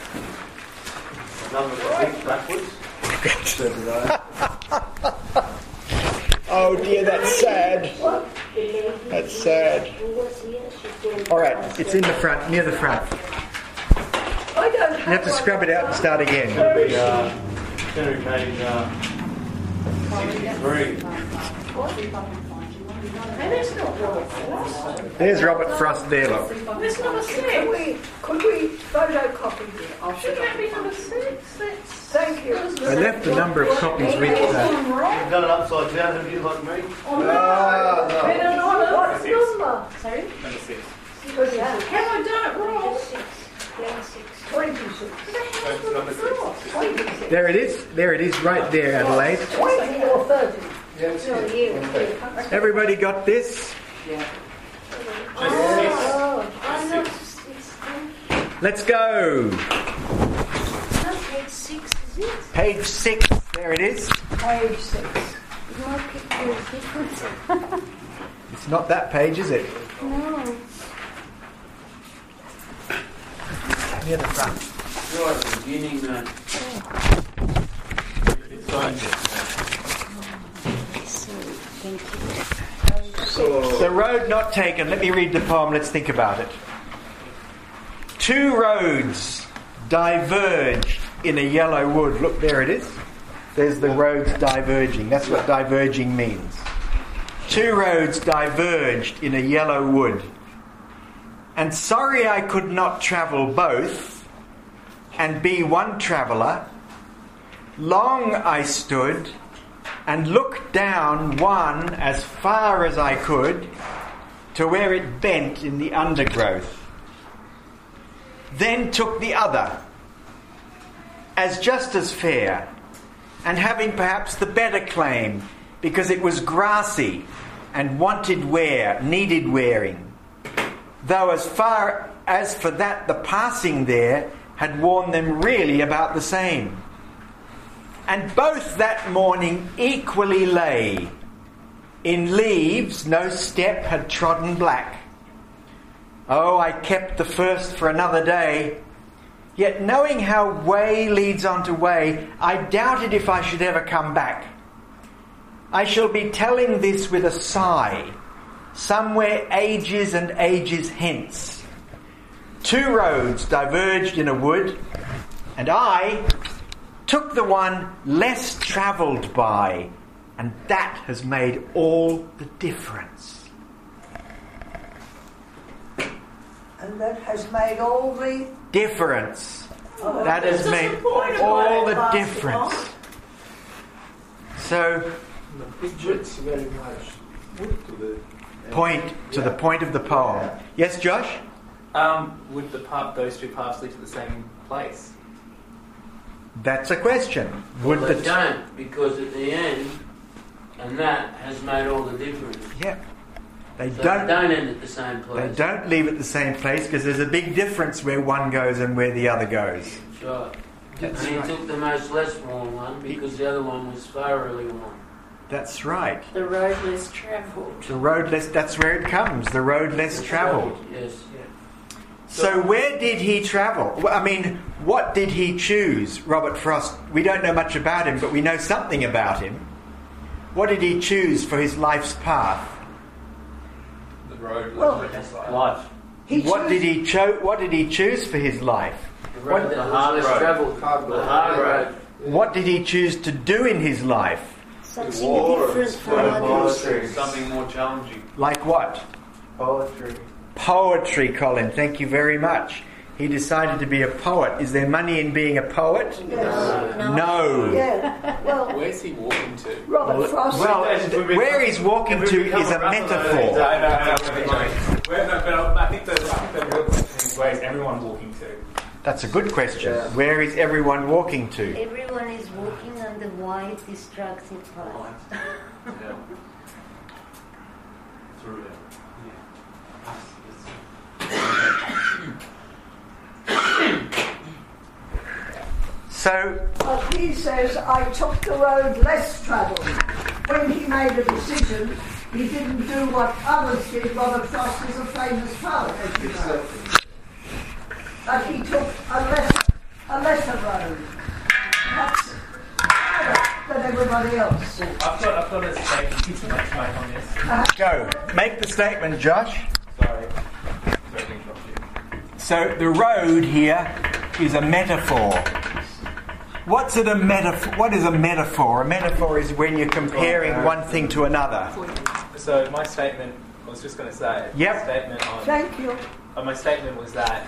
Backwards. Oh dear, that's sad. That's sad. Alright, it's in the front, near the front. I don't You have to scrub it out and start again. Page 63. And it's not Robert Frost. There's Robert Frost there, look. It's number 6. Could we photocopy it? Should that be number 6? Thank you. I left a number of copies with You've done it upside down, have you, like me? What's number? Sorry? Number 6. Have I done it wrong? 26. That's number 6. 26. There it is. There it is, right there, Adelaide. 20 or 30? Everybody got this? Let's go. Page 6, is it? Page 6. There it is. Page 6. It's not that page, is it? No. Near the front. Right at the beginning, Thank you. The road not taken. Let me read the poem. Let's think about it. 2 roads diverged in a yellow wood. Look, there it is. There's the roads diverging. That's what diverging means. 2 roads diverged in a yellow wood. And sorry I could not travel both and be one traveller. Long I stood and looked down one as far as I could to where it bent in the undergrowth. Then took the other as just as fair, and having perhaps the better claim because it was grassy and needed wearing. Though as far as for that the passing there had worn them really about the same. And both that morning equally lay. In leaves no step had trodden black. Oh, I kept the first for another day. Yet knowing how way leads on to way, I doubted if I should ever come back. I shall be telling this with a sigh, somewhere ages and ages hence. 2 roads diverged in a wood, and I took the one less travelled by, and that has made all the difference. And that has made all the Difference. That has made all the difference. So, very much point to the point of the poem. Yes, Josh? Would those 2 paths lead to the same place? That's a question. Well, they don't, because at the end, and that has made all the difference. Yeah. They So don't end at the same place. They don't leave at the same place because there's a big difference where one goes and where the other goes. Sure. That's And right. he took the most less worn one because the other one was thoroughly worn. That's right. The road less travelled. The road less, that's where it comes, the road less travelled. Yes. So where did he travel? Well, I mean, what did he choose, Robert Frost? We don't know much about him, but we know something about him. What did he choose for his life's path? The road Life. What did he choose for his life? The road that was less travelled. The hard road. What did he choose to do in his life? Something different from others. Something more challenging. Like what? poetry. Poetry, Colin. Thank you very much. He decided to be a poet. Is there money in being a poet? Yes. No. Yeah. Well, Where's he walking to? Robert Frost. Well, where he's walking to is a metaphor. No. But I think the real question is, where is everyone walking to? That's a good question. Yeah. Where is everyone walking to? Everyone is walking on the white, distracted path. Yeah. Through it. So, But he says, I took the road less travelled. When he made a decision, he didn't do what others did. Robert Frost is a famous poet, as you know. But he took a lesser road. That's harder than everybody else. I've got a statement to make on this. go. Make the statement, Josh. Sorry. Sorry to interrupt you. So, the road here is a metaphor. What's it a metaphor? What is a metaphor? A metaphor is when you're comparing one thing to another. So my statement, I was just going to say, Yep. Thank you. My statement was that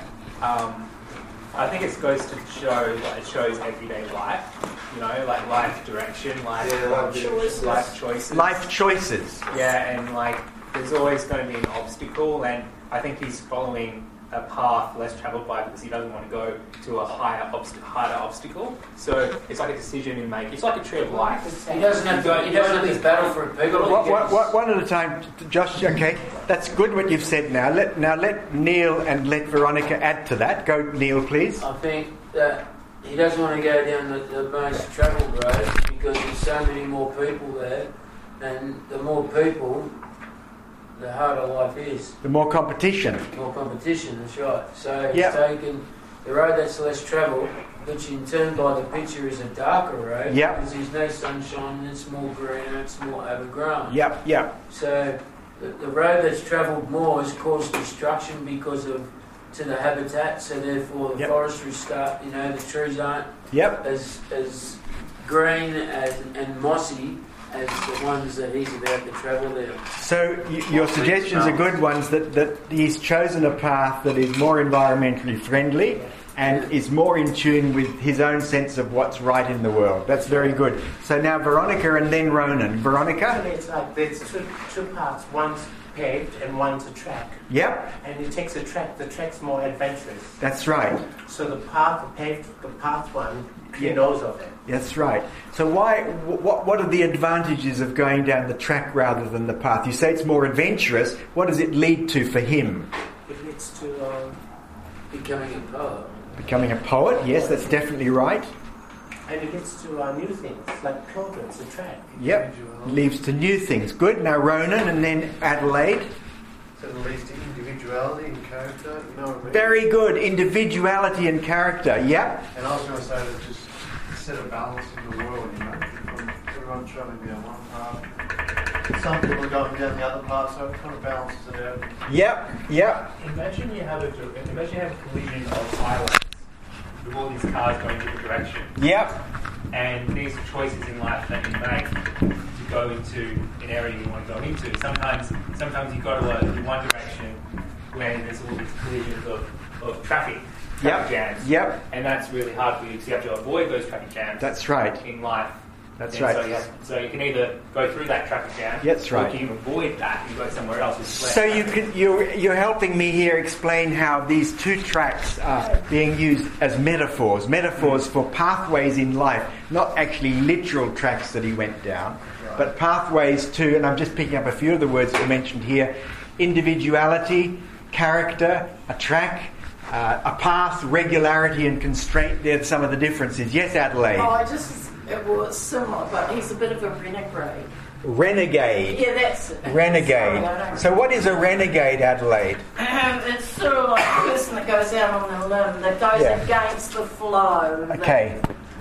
I think it goes to show, like, it shows everyday life, you know, like life direction, life choices. Life choices. Yeah, and like there's always going to be an obstacle, and I think he's following a path less travelled by because he doesn't want to go to a harder obstacle. So it's like a decision you make. It's like a tree of life. He doesn't have to. He doesn't have to battle for a people. One at a time, Josh. Okay, that's good what you've said. Now let Neil and let Veronica add to that. Go, Neil, please. I think that he doesn't want to go down the most travelled road because there's so many more people there, and the more people, the harder life is. The more competition. More competition, that's right. So he's Yep. taken the road that's less travelled, which in turn by the picture is a darker road, Yep. because there's no sunshine and it's more greener, it's more overgrown. Yep. So the road that's travelled more has caused destruction because of to the habitat, so therefore the Yep. forestry start, the trees aren't Yep. as green and mossy as the ones that he's about to travel there. So your suggestions are good ones, that he's chosen a path that is more environmentally friendly and is more in tune with his own sense of what's right in the world. That's very good. So now Veronica and then Ronan. Veronica? It's like there's two parts. One's paved and one's a track. Yep, And he takes a track. The track's more adventurous. that's right. So the path one, he Yeah. knows of it. That's right. So what are the advantages of going down the track rather than the path? You say it's more adventurous. What does it lead to for him? It leads to Becoming a poet. Becoming a poet? Yes, that's definitely right. and it leads to new things like progress, a track. Yep, leads to new things. Good. Now Ronan and then Adelaide. So it leads to individuality and character, you know what I mean? Very good. Individuality and character. Yep. And I was going to say that just set a balance in the world, you know, from everyone trying to be on one path. Some people are going down the other path, so it kind of balances it out. Yep. Imagine you have a collision of islands with all these cars going different directions. Yep. And these are choices in life that you make to go into an area you want to go into. Sometimes you go to one direction when there's all these collisions of traffic jams. Yep. And that's really hard for you because you have to avoid those traffic jams. That's right. In life. That's and right. So you can either go through that traffic jam, That's right. or you can avoid that and go somewhere else. So you're helping me here explain how these two tracks are being used as metaphors for pathways in life, not actually literal tracks that he went down, but pathways to, and I'm just picking up a few of the words that were mentioned here, individuality, character, a track, a path, regularity and constraint. They're some of the differences. Yes, Adelaide? It was similar, but he's a bit of a renegade. Renegade. Yeah, that's it. Renegade. So what is a renegade, Adelaide? It's sort of like a person that goes out on a limb, that goes against the flow. Okay.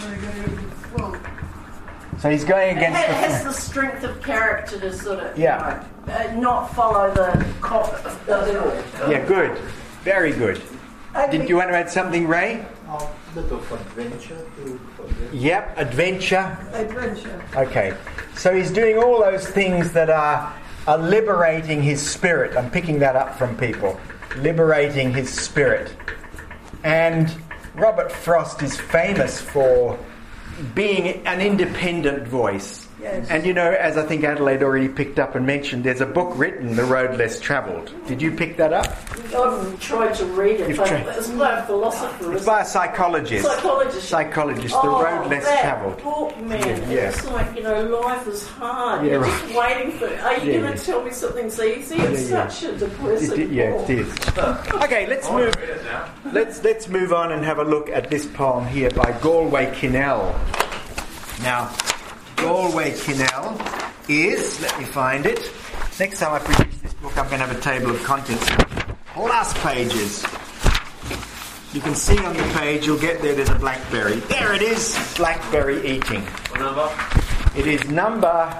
So he's going against It has the strength of character to sort of not follow the Yeah, good. Very good. Did you want to add something, Ray? A bit of adventure. Yep, adventure. Adventure. Okay. So he's doing all those things that are liberating his spirit. I'm picking that up from people. Liberating his spirit. And Robert Frost is famous for being an independent voice. Yes. And you know, as I think Adelaide already picked up and mentioned, there's a book written, The Road Less Travelled. Did you pick that up? I've tried to read it, but it's by a philosopher. It's by a psychologist. Psychologist, The Road Less Travelled. Book, man. Yeah. It's like, life is hard. Yeah, You're right. just waiting for, are you going to tell me something's easy? It's such a depressing book. It is. Okay, let's move on and have a look at this poem here by Galway Kinnell. Now, Galway Kinnell is, let me find it. Next time I produce this book, I'm going to have a table of contents. Last pages. You can see on the page, you'll get there's a blackberry. There it is, blackberry eating. What number? It is number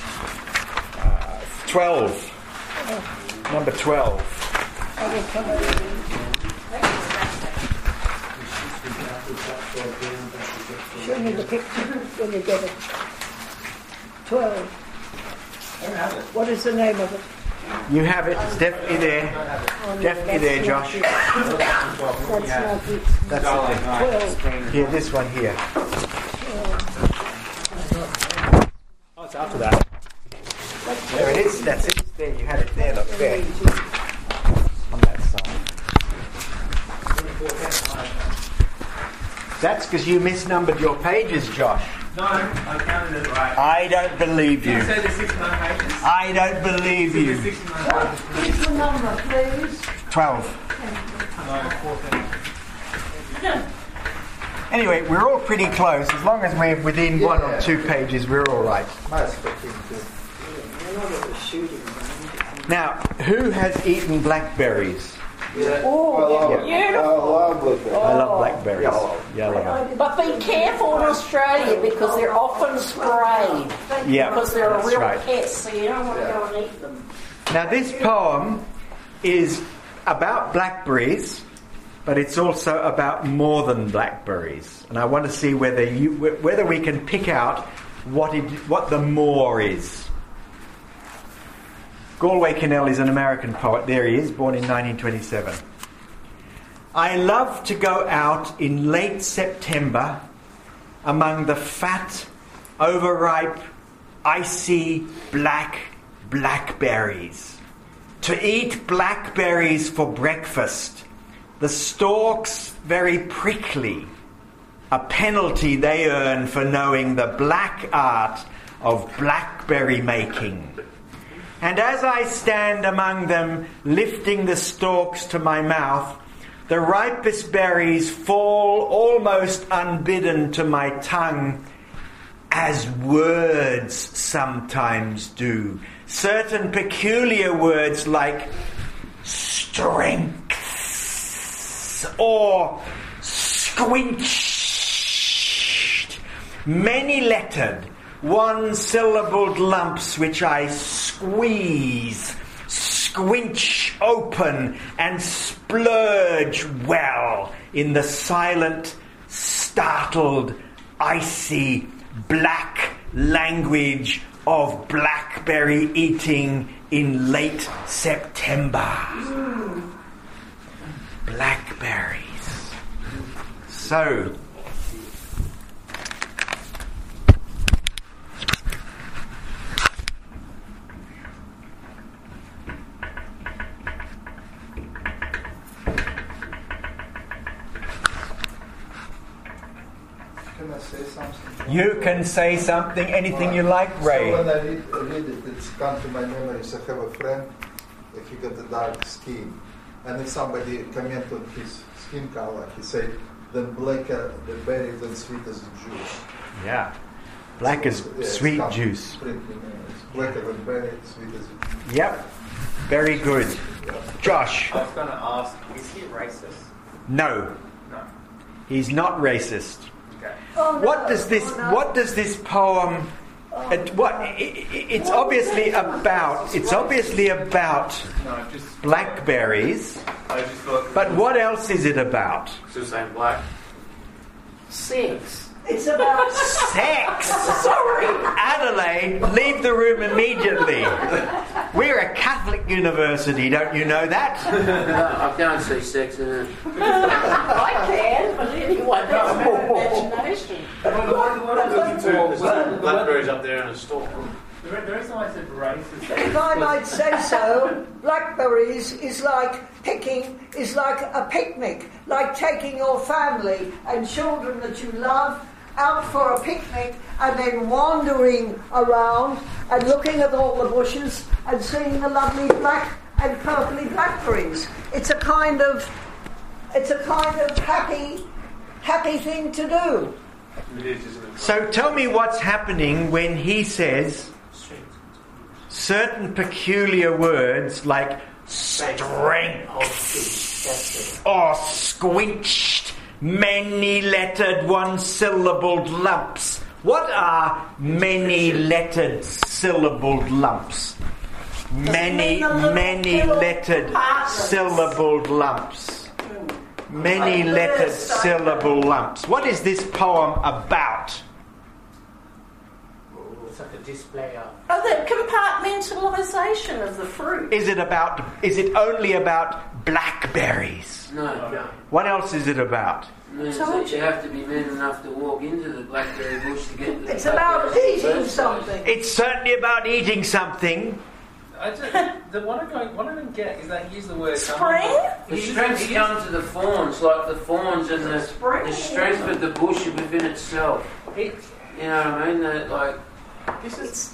12. Number 12. Show me the picture when you get it. 12. What is the name of it? You have it. It's definitely there. Definitely there, Josh. That's not it. That's it. Here, this one here. Oh, it's after that. There it is. That's it. It's there. You had it there. Look there. On that side. That's because you misnumbered your pages, Josh. No, I counted it right. I don't believe you. You said there's 69 pages? I don't believe you. There's 69 pages. What's the number, please? 12. No, 14. Anyway, we're all pretty close. As long as we're within 1 or 2 pages, we're all right. Nice for him too. Now, who has eaten blackberries? Oh, I love blackberries. Yeah, I love them. But be careful in Australia because they're often sprayed. Yeah, Because they're a that's real right. pest, so you don't want to go and eat them. Now, this poem is about blackberries, but it's also about more than blackberries. And I want to see whether we can pick out what the more is. Galway Kinnell is an American poet. There he is, born in 1927. I love to go out in late September among the fat, overripe, icy, blackberries. To eat blackberries for breakfast, the stalks very prickly, a penalty they earn for knowing the black art of blackberry making. And as I stand among them, lifting the stalks to my mouth, the ripest berries fall almost unbidden to my tongue, as words sometimes do. Certain peculiar words like strength or squinched, many-lettered, one-syllabled lumps which I squeeze, squinch open and splurge well in the silent, startled, icy, black language of blackberry eating in late September. Blackberries. So, Can I say something? you can say something, anything you like, Ray. So when I read it, it's come to my memories. I have a friend, he got a dark skin. And if somebody comment on his skin color, he said, then blacker the berry than sweet as the juice. Yeah. Black as sweet juice. It's blacker than berry, sweet as juice. Yep. Very good. Josh. I was going to ask, is he racist? No. No. He's not racist. Okay. Oh, no. What does this poem it's obviously about No, just blackberries, I just thought. but what else is it about? Still saying black. Sex. It's about Sex! Sorry! Adelaide, leave the room immediately. We're a Catholic university, don't you know that? I can't see sex in it. I can, but anyway, that's my imagination. What I'm looking to Blackberries up there in a store. the reason why I said racist. If I might say so, blackberries is like a picnic, like taking your family and children that you love out for a picnic and then wandering around and looking at all the bushes and seeing the lovely black and purpley blackberries. It's a kind of happy thing to do. So tell me what's happening when he says certain peculiar words like strength or squinched, many-lettered, one-syllabled lumps. What are many-lettered, syllabled lumps? Many-lettered, syllabled lumps. Many-lettered, syllable lumps. What is this poem about? It's like a display of. Oh, the compartmentalisation of the fruit. Is it only about blackberries? No. What else is it about? It means that you have to be man enough to walk into the blackberry bush to get to the It's about eating something. It's certainly about eating something. What I don't get is that he used the word spring. The strength comes to the thorns, like the thorns and the strength of the bush within itself. You know what I mean? This is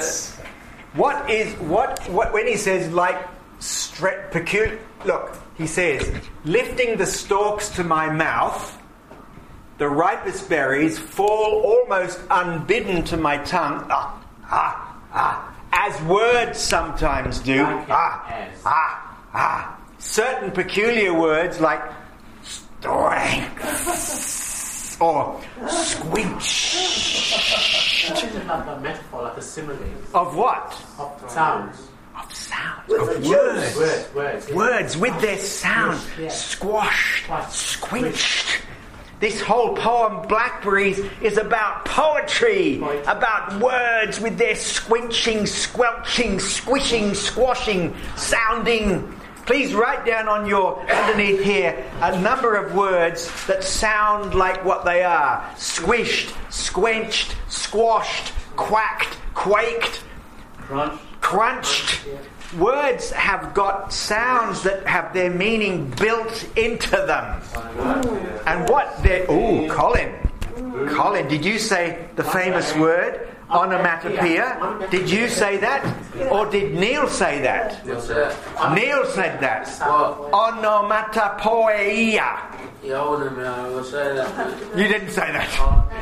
What when he says like peculiar? Look, he says, lifting the stalks to my mouth, the ripest berries fall almost unbidden to my tongue. As words sometimes do. Certain peculiar words like strength or squinch. This is like a metaphor, like a simile. Of what? Of sounds. Of sounds. Of words. Words with their sound. Squashed. Squinched. This whole poem, Blackberries, is about poetry, about words with their squinching, squelching, squishing, squashing, sounding. Please write down on your underneath here a number of words that sound like what they are. Squished, squenched, squashed, quacked, quaked, crunched. Words have got sounds that have their meaning built into them. And what they... Colin, did you say the famous word onomatopoeia? Did you say that? Or did Neil say that? Neil said that. Onomatopoeia. Yeah, I will say that. You didn't say that.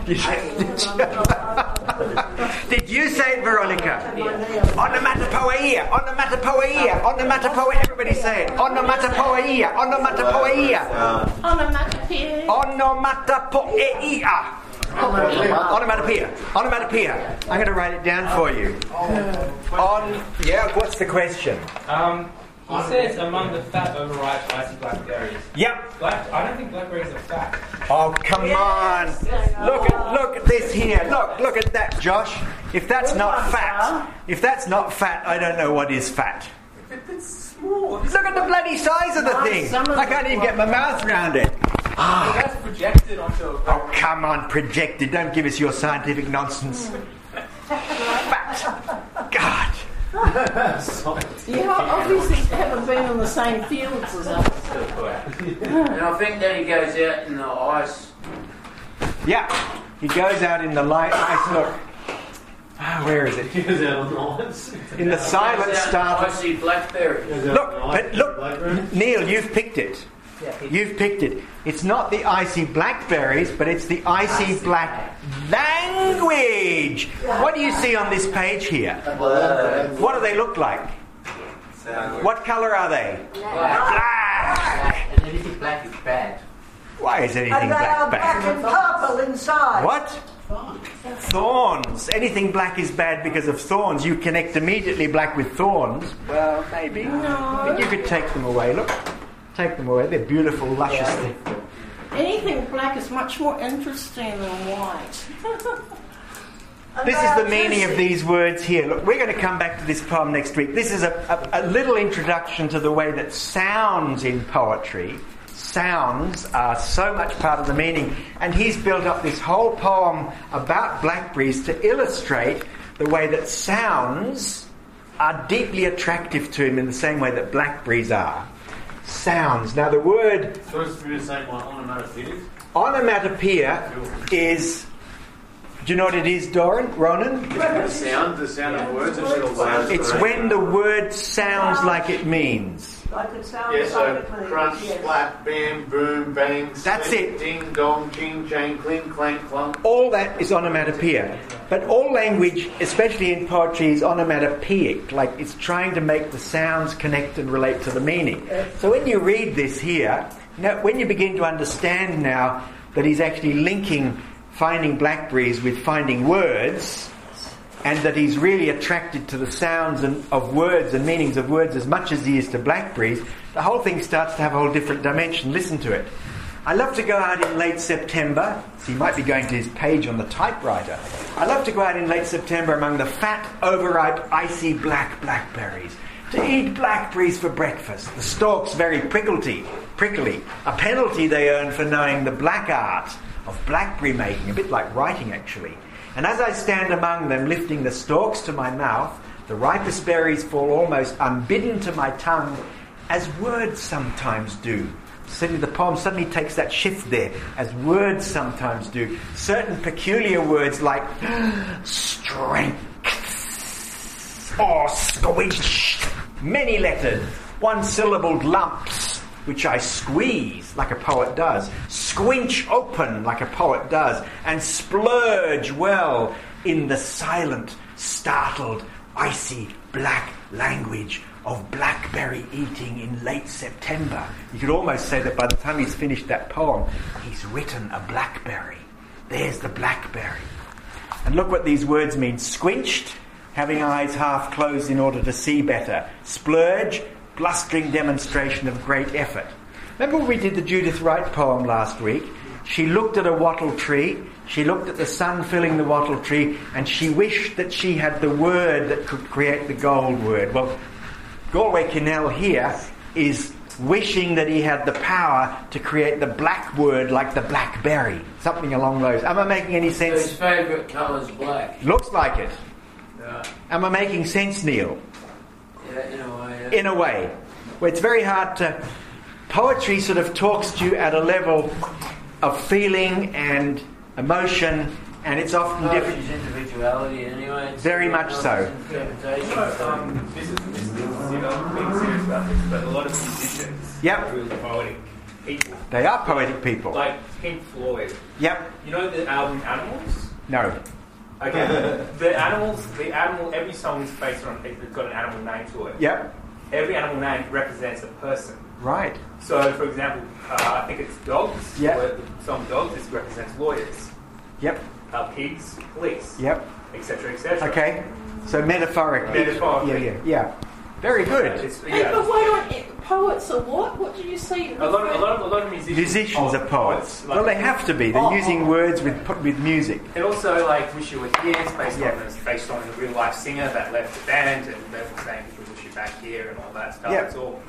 Did you say it, Veronica? Onomatopoeia. Onomatopoeia. Onomatopoeia. Everybody say it. Onomatopoeia. Onomatopoeia. Onomatopoeia. Onomatopoeia. Onomatopoeia. Onomatopoeia. I'm going to write it down for you. What's the question? He says among the fat, overripe, icy blackberries. Yep. I don't think blackberries are fat. Oh, come on. Look at this here. Look at that, Josh. If that's not fat, I don't know what is fat. It's small. Look at the bloody size of the thing. I can't even get my mouth around it. That's projected onto a... Oh, come on, projected. Don't give us your scientific nonsense. Fat. God. You obviously haven't been in the same fields as us. And I think that he goes out in the ice. Yeah, he goes out in the light ice. Look. Where is it? He goes out on the ice. In the silent starlight. Icy blackberry. Look, Neil, you've picked it. You've picked it. It's not the icy blackberries, but it's the icy black language. What do you see on this page here? What do they look like? What colour are they? Black. And anything black is bad. Why is anything And they are black black and purple inside. What? Thorns. Anything black is bad because of thorns. You connect immediately black with thorns. Well, maybe. No. But you could take them away. Look. Take them away. They're beautiful, luscious things. Anything black is much more interesting than white. This is the meaning of these words here. Look, we're going to come back to this poem next week. This is a little introduction to the way that sounds in poetry, sounds are so much part of the meaning. And he's built up this whole poem about blackberries to illustrate the way that sounds are deeply attractive to him in the same way that blackberries are. Sounds. Now the word... So it's for you to say what onomatopoeia is? Onomatopoeia is... Do you know what it is, Ronan? The sound of words. It's when the word sounds like it means. Like it sounds Yeah, so like it means, crunch, yes. slap, bam, boom, bang, That's smack, it. ding, dong, ching, chang, clink, clank, clunk. All that is onomatopoeia. But all language, especially in poetry, is onomatopoeic. Like it's trying to make the sounds connect and relate to the meaning. So when you read this here, now, when you begin to understand now that he's actually linking finding blackberries with finding words, and that he's really attracted to the sounds of words and meanings of words as much as he is to blackberries, the whole thing starts to have a whole different dimension. Listen to it. I love to go out in late September. So you might be going to his page on the typewriter. I love to go out in late September among the fat, overripe, icy black blackberries. To eat blackberries for breakfast. The stalks very prickly. A penalty they earn for knowing the black art of blackberry making. A bit like writing, actually. And as I stand among them, lifting the stalks to my mouth, the ripest berries fall almost unbidden to my tongue, as words sometimes do. Suddenly the poem suddenly takes that shift there, as words sometimes do. Certain peculiar words like strength or squeeze, many-lettered, one-syllabled lumps, which I squeeze like a poet does, squinch open like a poet does, and splurge well in the silent, startled, icy black language of blackberry eating in late September. You could almost say that by the time he's finished that poem, he's written a blackberry. There's the blackberry. And look what these words mean. Squinched, having eyes half closed in order to see better. Splurge, blustering demonstration of great effort. Remember when we did the Judith Wright poem last week? She looked at a wattle tree, she looked at the sun filling the wattle tree, and she wished that she had the word that could create the gold word. Well, Galway Kinnell here is wishing that he had the power to create the black word like the blackberry. Something along those. Am I making any sense? His favourite colour is black. Looks like it. Yeah. Am I making sense, Neil? Yeah, in a way. Yeah. In a way. Well, it's very hard to... Poetry sort of talks to you at a level of feeling and emotion, and it's often different. Individuality, anyway. Very much so. This is being serious about this, but a lot of musicians are really poetic people. They are poetic people. Like Pink Floyd. Yep. You know the album Animals? No. Okay. the animal, every song is based on, it's got an animal name to it. Yep. Every animal name represents a person. Right. So, for example, I think it's dogs. Yep. Where the song Dogs, this represents lawyers. Yep. Pigs, police. Yep. Etc., etc. Okay. So metaphorically. Yeah. Very good. Hey, but why don't poets are what? What did you say? A lot of musicians. Musicians are poets. Well, they have to be. They're using words with music. And also, like, Wish You Were Here is based on a real life singer that left the band, and they were saying, "We wish you back here," and all that stuff. Yep. It's all,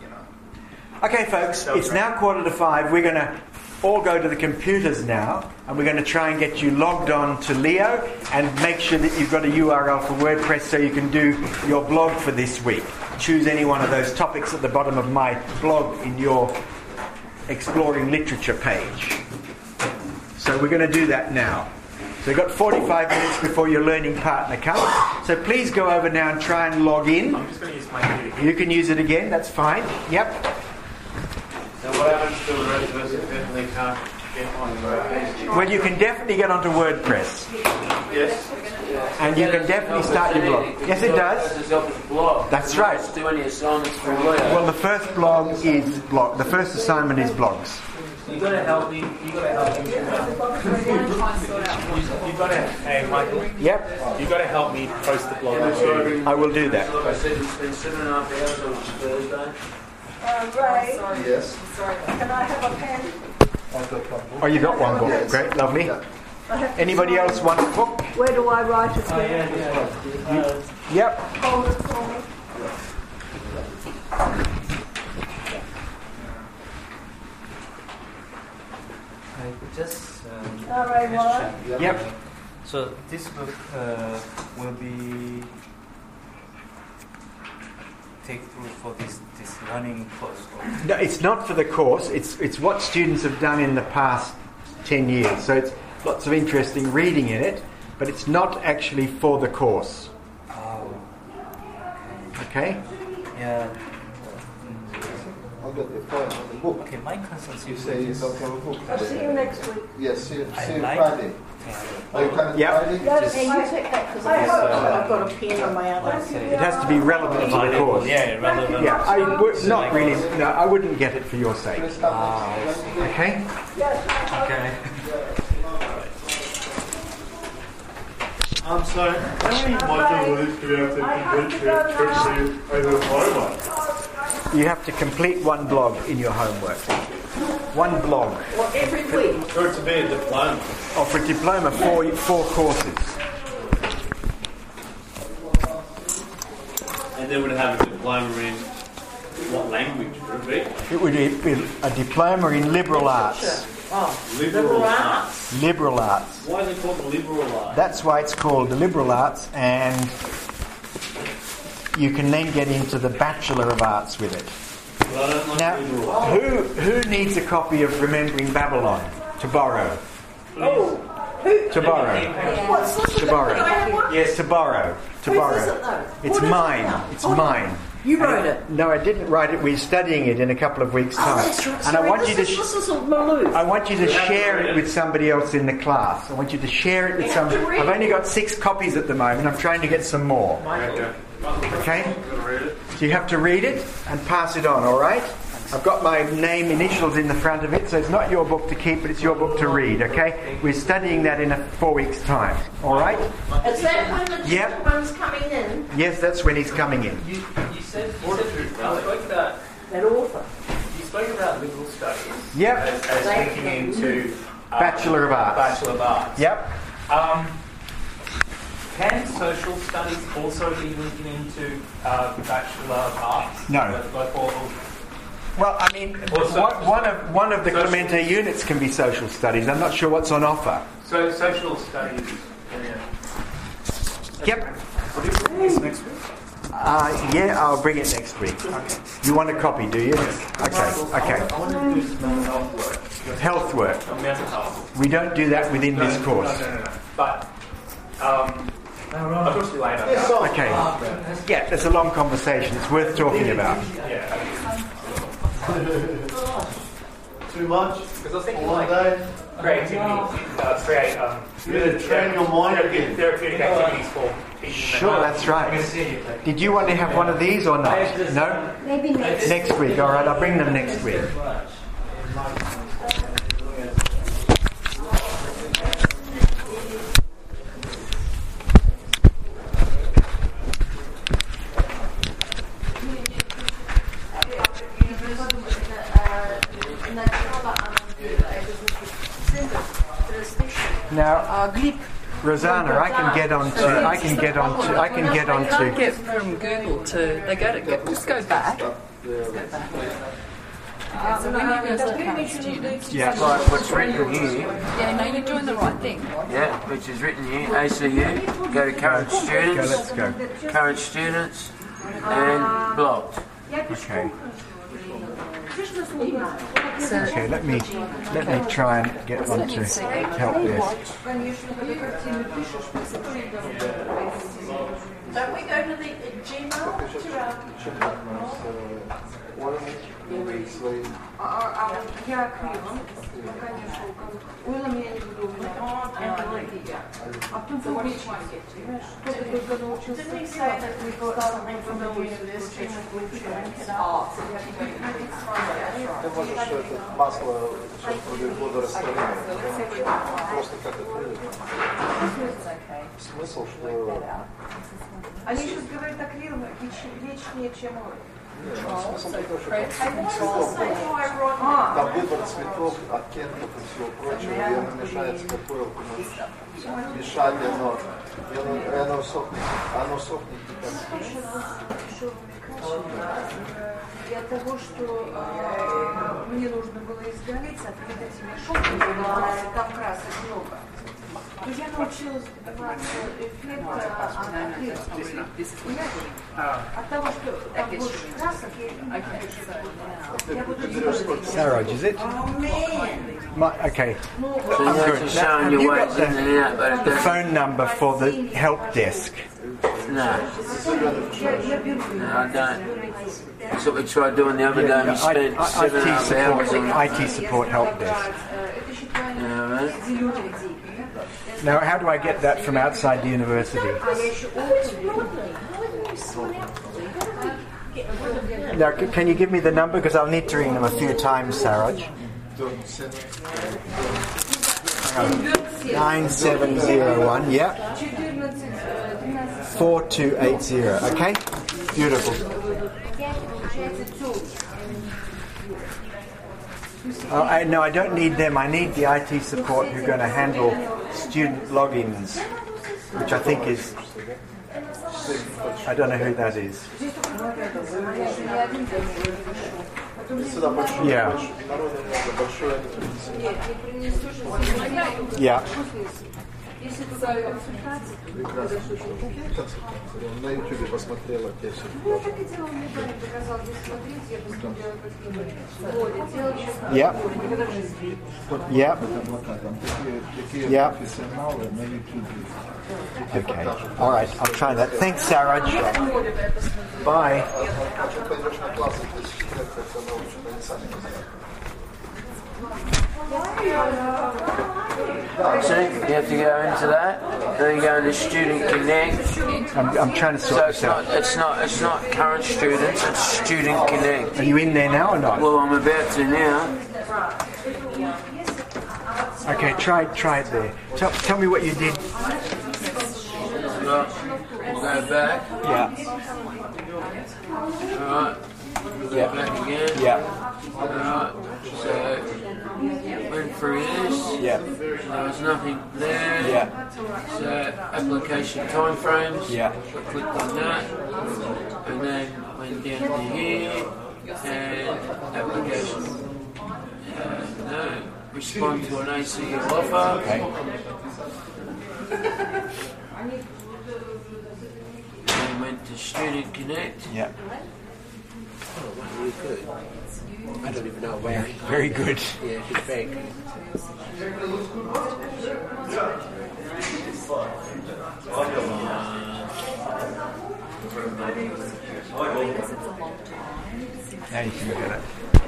Okay, folks. It's now 4:45. We're going to all go to the computers now, and we're going to try and get you logged on to Leo and make sure that you've got a URL for WordPress so you can do your blog for this week. Choose any one of those topics at the bottom of my blog in your Exploring Literature page. So we're going to do that now. So we've got 45 minutes before your learning partner comes. So please go over now and try and log in. I'm just going to use my computer. You can use it again, that's fine. Yep. So what happens to the rest of us if they can't get on WordPress? Well, you can definitely get onto WordPress. Yes. And you can definitely start your blog. Yes, it does. That's right. Do any assignments for a lawyer. Well, the first blog is blog. The first assignment is blogs. You got to help me. You got to help me. You got to, hey Michael. Yep. You got to help me post the blog. I will do that. Look, I said it's been 7.5 hours on Thursday. Ray, Yes. can I have a pen? Oh, you got one book. Great, lovely. Anybody else want a book? Where do I write it down? Yep. Hold it for me. Just All right, what? Yep. So this book will be take through for this running course. No, it's not for the course. It's what students have done in the past 10 years. So it's lots of interesting reading in it, but it's not actually for the course. Oh. Okay? Yeah. I'll get the point on the book. Okay, my concern is You say it's okay with book. I'll see you next week. Yes, see you like Friday. Are you coming Friday? Yes, Hey, you take that because I've got a pen on my other. It has to be relevant to the course. Yeah, relevant. Yeah, I would not really. No, I wouldn't get it for your sake. Okay? Okay. So, how many modules do you have to complete to over a photo? You have to complete one blog in your homework. One blog. Well, every week. For it to be a diploma. Oh, for a diploma, four courses. And then would have a diploma in what language would it be? It would be a diploma in liberal arts. Oh, Liberal arts. Liberal arts. Why is it called the liberal arts? That's why it's called the liberal arts, and you can then get into the Bachelor of Arts with it. Well, I don't like Now, liberal arts. who needs a copy of Remembering Babylon to borrow? Oh, who? To borrow. What's this? To borrow. Do I have one? Yes, to borrow. To Whose borrow. is it though? It's What is it mine. now? It's Hold on. mine. You wrote it. No, I didn't write it. We're studying it in a couple of weeks' time. Oh, that's right. And Sorry, I want you to. this is Maloof. I want you to share it with somebody else in the class. I want you to share it with You some. have to read I've only got 6 copies at the moment. I'm trying to get some more. Okay? So you have to read it and pass it on, all right? I've got my name initials in the front of it, so it's not your book to keep, but it's your book to read, okay? We're studying that in 4 weeks' time, all right? Is that when the Yep. gentleman's coming in? Yes, that's when he's coming in. You said you spoke about That author. you spoke about liberal studies. Yep. As linking into Bachelor of Arts. Bachelor of Arts. Yep. Can social studies also be linking into Bachelor of Arts? No. Well, I mean, one of the Clemente units can be social studies. I'm not sure what's on offer. So social studies. Yep. Next week. Yeah, I'll bring it next week. Okay. You want a copy, do you? Okay. Okay. I want to do some mental health work. Health work. Mental health. We don't do that within this course. No. But I'll talk to you later. Okay. Yeah, it's a long conversation. It's worth talking about. Yeah. Too much? Because I was thinking One like day? create Really train your mind again. therapeutic activities for people. Sure, that's right. Did you want to have one of these or not? No? Maybe next. Next week, all right. I'll bring them next week. Now, Rosanna, I can get on to. Can't get from Google to. They go to. Just go back. So when you go to current students, Yeah. Like what's written here. yeah, no, you're doing the right thing. Yeah, which is written here, ACU. Go to current students. Let's go. Current students and blocked. Okay. Okay, let me try and get onto help desk. Don't we go to the Gmail? Я открыла, пока не шел. Уиллом я не буду умирать. А тут кто-то только научился. Ты можешь это масло водорастворимое. Просто как это выглядит. Смысл, что... Они сейчас говорят, акрил вечнее, чем Смысл такой, что там выбор цветов, оттенков и всего прочего, и оно мешается такое, мешать оно сохнет Для того, что мне нужно было изгореть от вот этими шотками, там красок много, то я научилась добиваться эффекта от того, что там больше красок, я буду делать. Sarah, is it? Okay. So you're Good. just Now, showing have your you ways got in and out, but the phone number for the help desk? no, I don't. That's what we tried doing the other day. We spent 7.5 hours on IT support help desk. right? Now, how do I get that from outside the university? Now, can you give me the number? Because I'll need to ring them a few times, Saraj. 9701, yeah. 4280, okay? Beautiful. No, I don't need them. I need the IT support who are going to handle student logins, which I think is... I don't know who that is. Yeah. Yeah. На YouTube посмотрела песню. Yeah. Yeah. Yeah. Okay. All right. I'll try that. Thanks, Saraj. Bye. So you have to go into that. Then you go into Student Connect. I'm trying to sort this out. It's not current students. It's Student Connect. Are you in there now or not? Well, I'm about to now. Okay, try it there. Tell me what you did. Well, we'll go back. Yeah. Alright. Yeah. Back again. Yeah. Alright. So went through this. Yeah. There was nothing there. Yeah. So application timeframes. Yeah. I clicked on that. And then went down to here. And application. No. Respond to an ACU offer. Okay. Then went to Student Connect. Yeah. Really good. I don't even know where. Very good. Yeah, he's very good. Now you can look at it.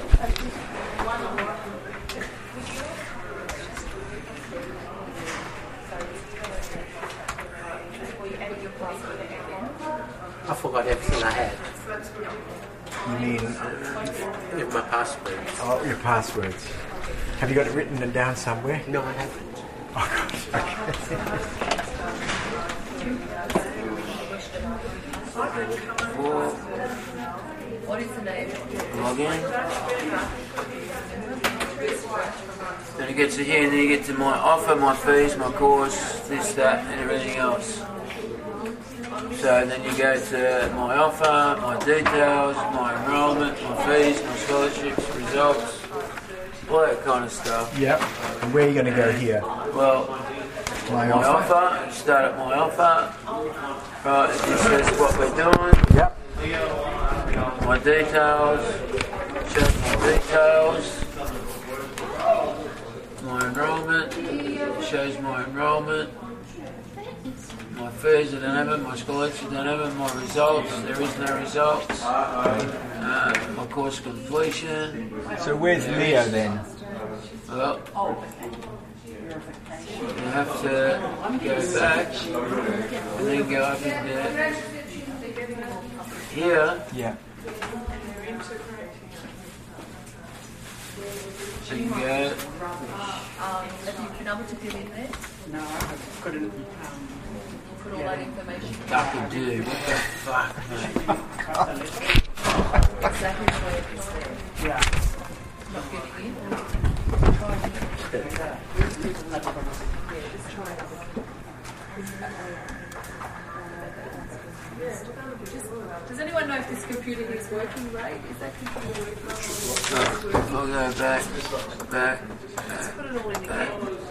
I forgot everything I had. You mean My password. oh, your passwords? Have you got it written down somewhere? No, I haven't. Oh gosh. What is the name? Log in. Then it gets to here, and then you get to my offer, my fees, my course, this, that, and everything else. So then you go to my offer, my details, my enrolment, my fees, my scholarships, results, all that kind of stuff. Yep. And where are you going to go here? Well, My my offer. offer, start at my offer. Right, it says what we're doing. Yep. My details, shows my details. My enrolment, shows my enrolment. My fees, I don't have it. My scholarships, I don't have it. My results, there is no results. My course completion. So where's Leo then? Well, you have to go back and then go up into here. Yeah. So you can go. Have you been able to get in there? No, I couldn't. Put all that information. Duck do. What the fuck, mate? Exactly the way it is there. Yeah. Not getting in. Does anyone know if this computer here is working right? Is that computer working? I'll go back. Let's put it all in again.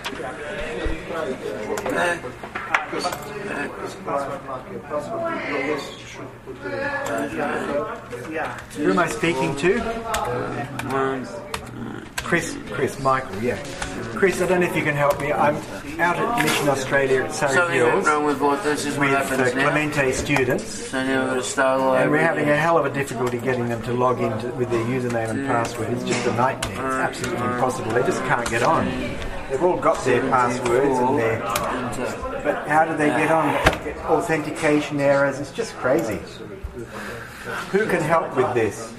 Who am I speaking to? Chris Michael, yeah. Chris, I don't know if you can help me. I'm out at Mission Australia at Surrey Something Hills went wrong with what this is what with happens now. Clemente students. So now we've got to start all over. And we're having again. a hell of a difficulty getting them to log in with their username and password. It's just a nightmare. It's absolutely impossible. They just can't get on. They've all got their passwords and their... But how do they get on? Authentication errors. It's just crazy. Who can help with this?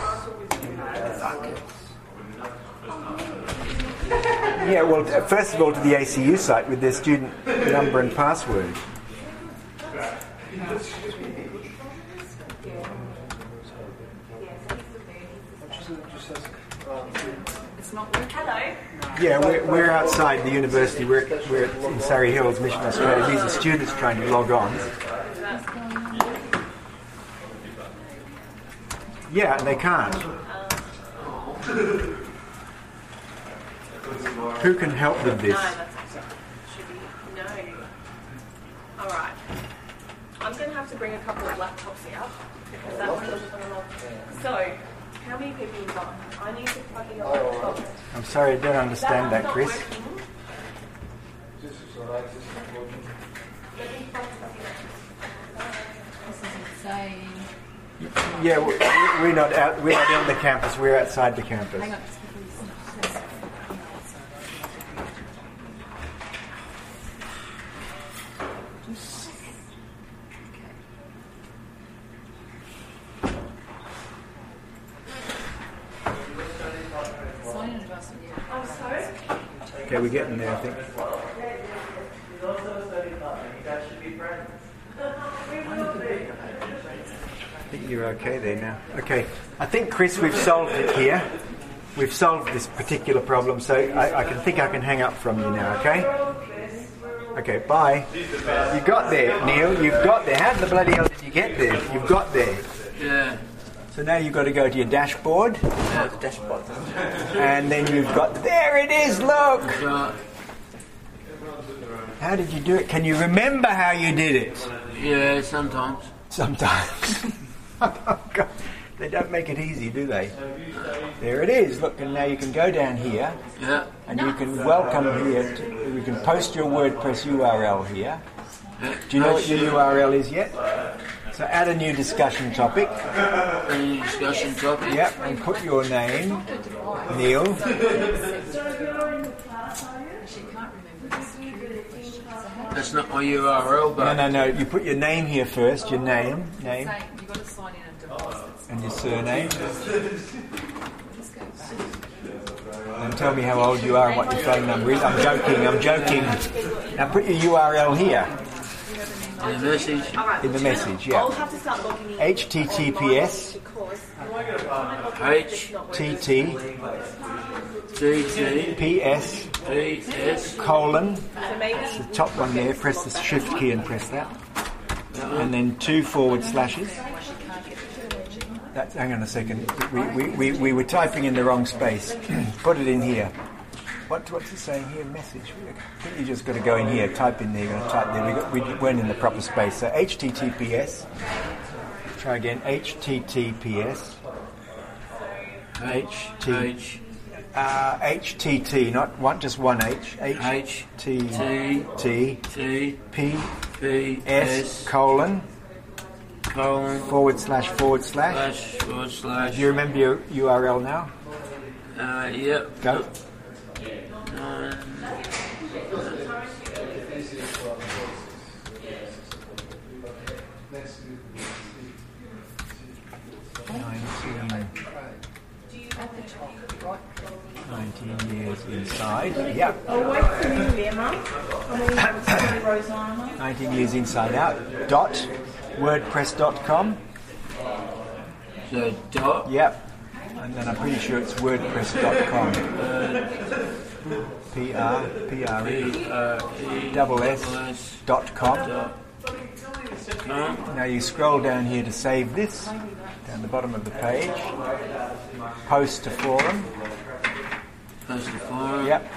Yeah, well, first of all, to the ACU site with their student number and password. It's it's not working. Hello. Yeah, we're outside the university. We're in Surrey Hills, Mission Australia. These are students trying to log on. Yeah, and they can't. Who can help with this? No, should be no. All right. I'm going to have to bring a couple of laptops out because that one doesn't want to log. So, how many people you got? I need to plug in your laptop. I'm sorry, I don't understand that, Chris. Yeah, we're not out. We're not on the campus. We're outside the campus. Hang on. Okay, we're getting there, I think. I think you're okay there now. Okay, I think, Chris, we've solved it here. We've solved this particular problem, so I can hang up from you now, okay? Okay, bye. You got there, Neil. You've got there. How the bloody hell did you get there? You've got there. Yeah. So now you've got to go to your dashboard. Yeah, the dashboard. And then you've got... There it is, look! How did you do it? Can you remember how you did it? Yeah, sometimes. Sometimes. Oh, God. They don't make it easy, do they? There it is. Look, and now you can go down here. Yeah. And you can welcome here. You can post your WordPress URL here. Yeah. Do you know what your URL is yet? So add a new discussion topic. A new discussion topic? Yep, and put your name, Neil. That's not my URL, but... No. You put your name here first, your name. You've got to sign in a device. And your surname. And tell me how old you are and what your phone number is. I'm joking. Now put your URL here. In the message? In the message, yeah. I'll have to start logging in. HTTPS. PS colon. It's the top one there. Press the shift key and press that. And then 2 forward slashes. Hang on a second. We were typing in the wrong space. Put it in here. What's it saying here? Message. I think you just got to go in here. Type in there. You're going to type there. We weren't in the proper space. So HTTPS. Try again. HTTPS. HTT, not just one H. HTTPS colon forward slash. Do you remember your URL now? Yep. Go. $19 years inside. Yeah. I'll wait for you there, Mum. 19 years inside out. .wordpress.com. So dot? Yep. And then I'm pretty sure it's wordpress.com. PRESS.com. Now you scroll down here to save this. Down the bottom of the page. Post to forum. Post to forum? Yep.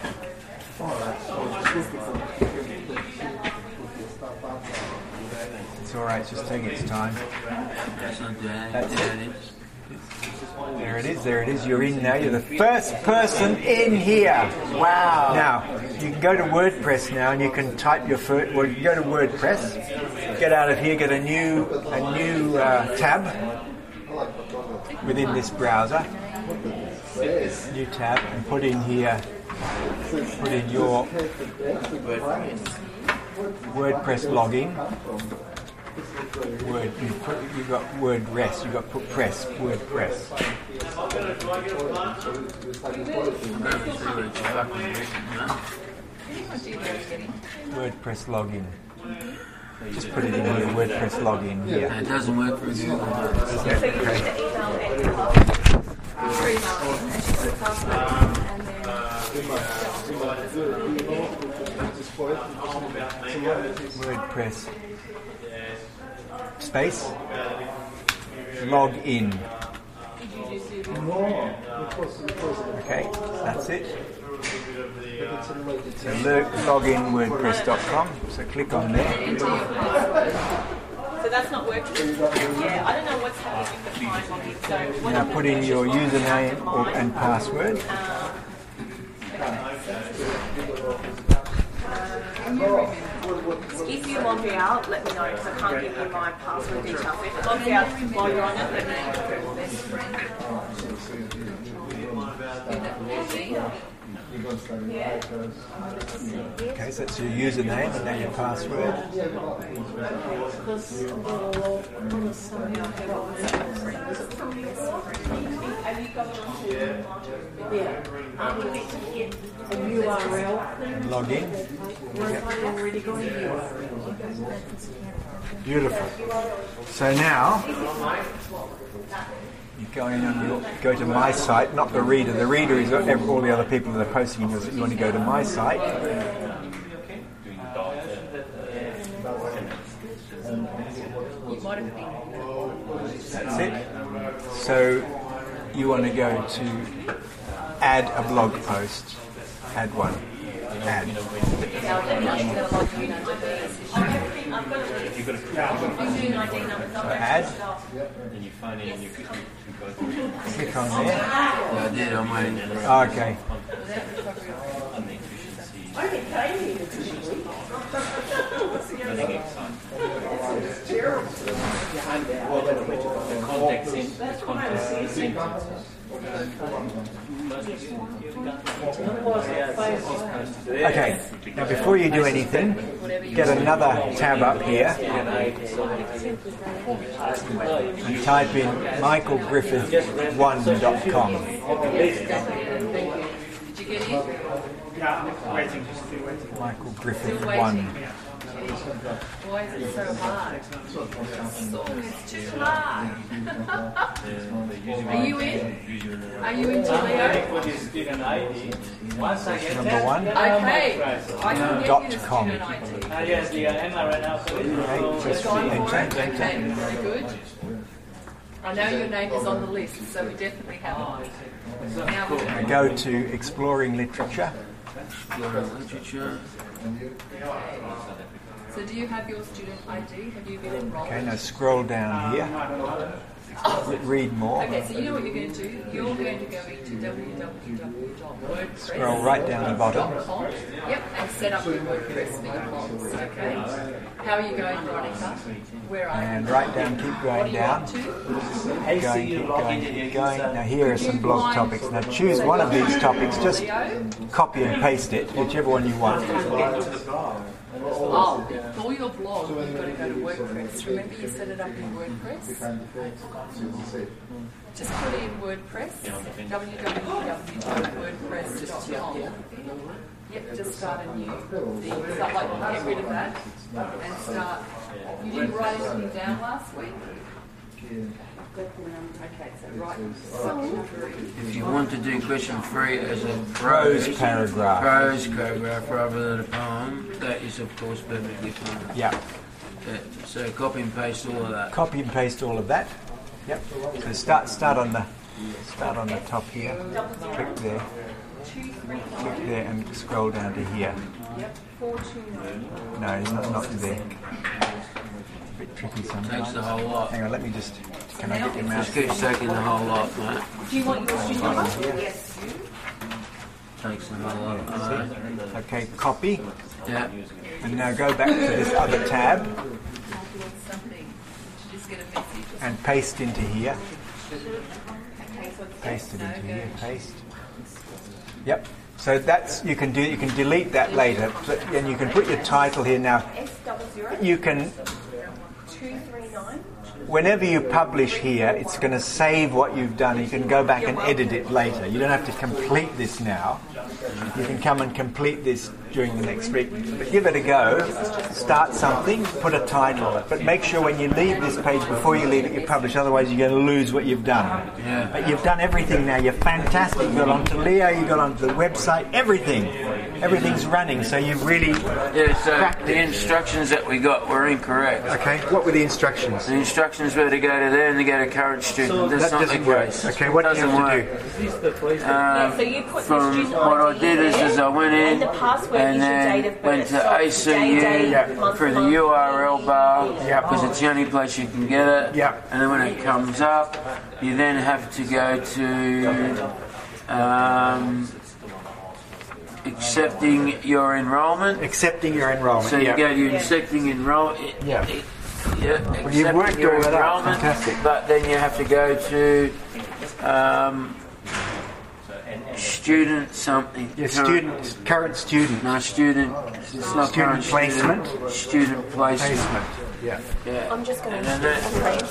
It's alright, it's just taking its time. That's not bad. That's it. There it is. You're in now. You're the first person in here. Wow. Now, you can go to WordPress now and you can type your first... Well, you go to WordPress, get out of here, get a new tab within this browser. New tab and put in here, put in your WordPress login. You've got WordPress, you've got put press, WordPress. WordPress login. Just put it in here, WordPress login here. It doesn't work for Google. So you need to email any WordPress space log in. Okay, that's it. So log in WordPress.com. So click on there. So that's not working? Yeah, I don't know what's happening with the time logging. So Now put in your username and password. If you log me out, let me know because I can't give you my password details. If it logs out while you're on it, let me Okay, so that's your username and then your password. A URL. Log in. Already got a URL. Beautiful. So now you go in and go to my site, not the reader. The reader is all the other people that are posting yours. You want to go to my site. That's it. So you want to go to add a blog post. Add one. Add. So add. Click on there. I did on my. Okay. Okay, now before you do anything, get another tab up here and type in michaelgriffith1.com. Did you get in? Michael Griffith 1. Why is it so hard? It's too hard. Are you in? Are you in, Leo? Number 1. Okay. I can get you the .com. student ID. Yes, Leah, Emma right now. Okay, just enter. Okay, very good. I know your name is on the list, so we definitely have it. Now Now go to Exploring Literature. Literature. So do you have your student ID? Have you been enrolled? Okay, now scroll down here. Read more. Okay, so you know what you're going to do? You're going to go into www.wordpress.com. Scroll right down the bottom. Yep, and set up your WordPress for your blogs. Okay. How are you going, Veronica? Where are you? And right down, keep going down. Keep going. Now here are some blog topics. Now choose one of these topics. Just copy and paste it, whichever one you want. Oh, for your blog, you've got to go to WordPress. Remember you set it up in WordPress? Just put in WordPress, www.wordpress.com. Yep, just start a new thing. Start, like, get rid of that and start. You didn't write anything down last week? Okay, so write section 3. If you want to do question 3 as a Prose paragraph. Prose paragraph rather than a poem, that is of course perfectly fine. Yeah. So copy and paste all of that. Copy and paste all of that. Yep. So start on the top here. Click there. Click there and scroll down to here. No, not there. A bit tricky sometimes. Takes the whole lot. Hang on, let me just. Can I get your mouse? Just keep taking the whole lot, mate. Do you want your student ID? Yes. Takes the whole lot. Okay, copy. Yeah. And now go back to this other tab and paste into here. Paste it into here. Paste. Yep. So that's you can delete that later, and you can put your title here now. You can. whenever you publish here, it's going to save what you've done. You can go back and edit it later. You don't have to complete this now. You can come and complete this during the next week. But give it a go. Start something, put a title on it. But make sure when you leave this page, before you leave it, you publish. Otherwise, you're going to lose what you've done. Yeah. But you've done everything now. You're fantastic. You got onto Leo, you got onto the website, everything. Everything's running. So you've really cracked the it. instructions that we got were incorrect. Okay, what were the instructions? The instructions were to go to there and to go to current student. That's that not the doesn't work. case. Okay, what do you have to do? So you put From your student what I ID did there, is I went in and the password and is your then date of birth. went to So it's ACU month, through the month, URL bar Yeah. because it's the only place you can get it. Yeah. And then when it comes up, you then have to go to accepting your enrolment. Accepting your enrolment. So you go to accepting enrolment. Yeah. Yeah, Well, you've worked your all that out. enrolment, Fantastic. but then you have to go to student something. Your current student. No, student. It's not Student current placement. Student placement. Placement. Yeah. Yeah. I'm just going And to then that-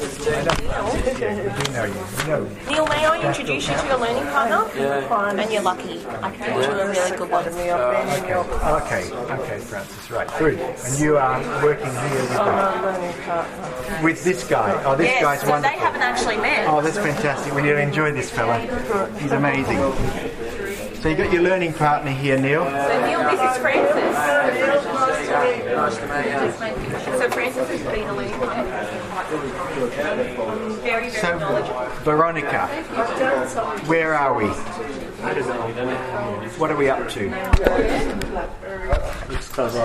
We know you. We know. Neil, may I introduce you to your learning partner? Yeah. And you're lucky. I can get you a really good one. Okay, Francis, right. Good. And you are working here with this guy. Oh, this Yes, guy's so wonderful. they haven't actually met. Oh, that's fantastic. We need to enjoy this fella. He's amazing. So you got your learning partner here, Neil. So Neil, this is Francis. Nice to meet you. So Francis has been a learning partner. Very, very So, knowledgeable. Veronica, where are we? What are we up to?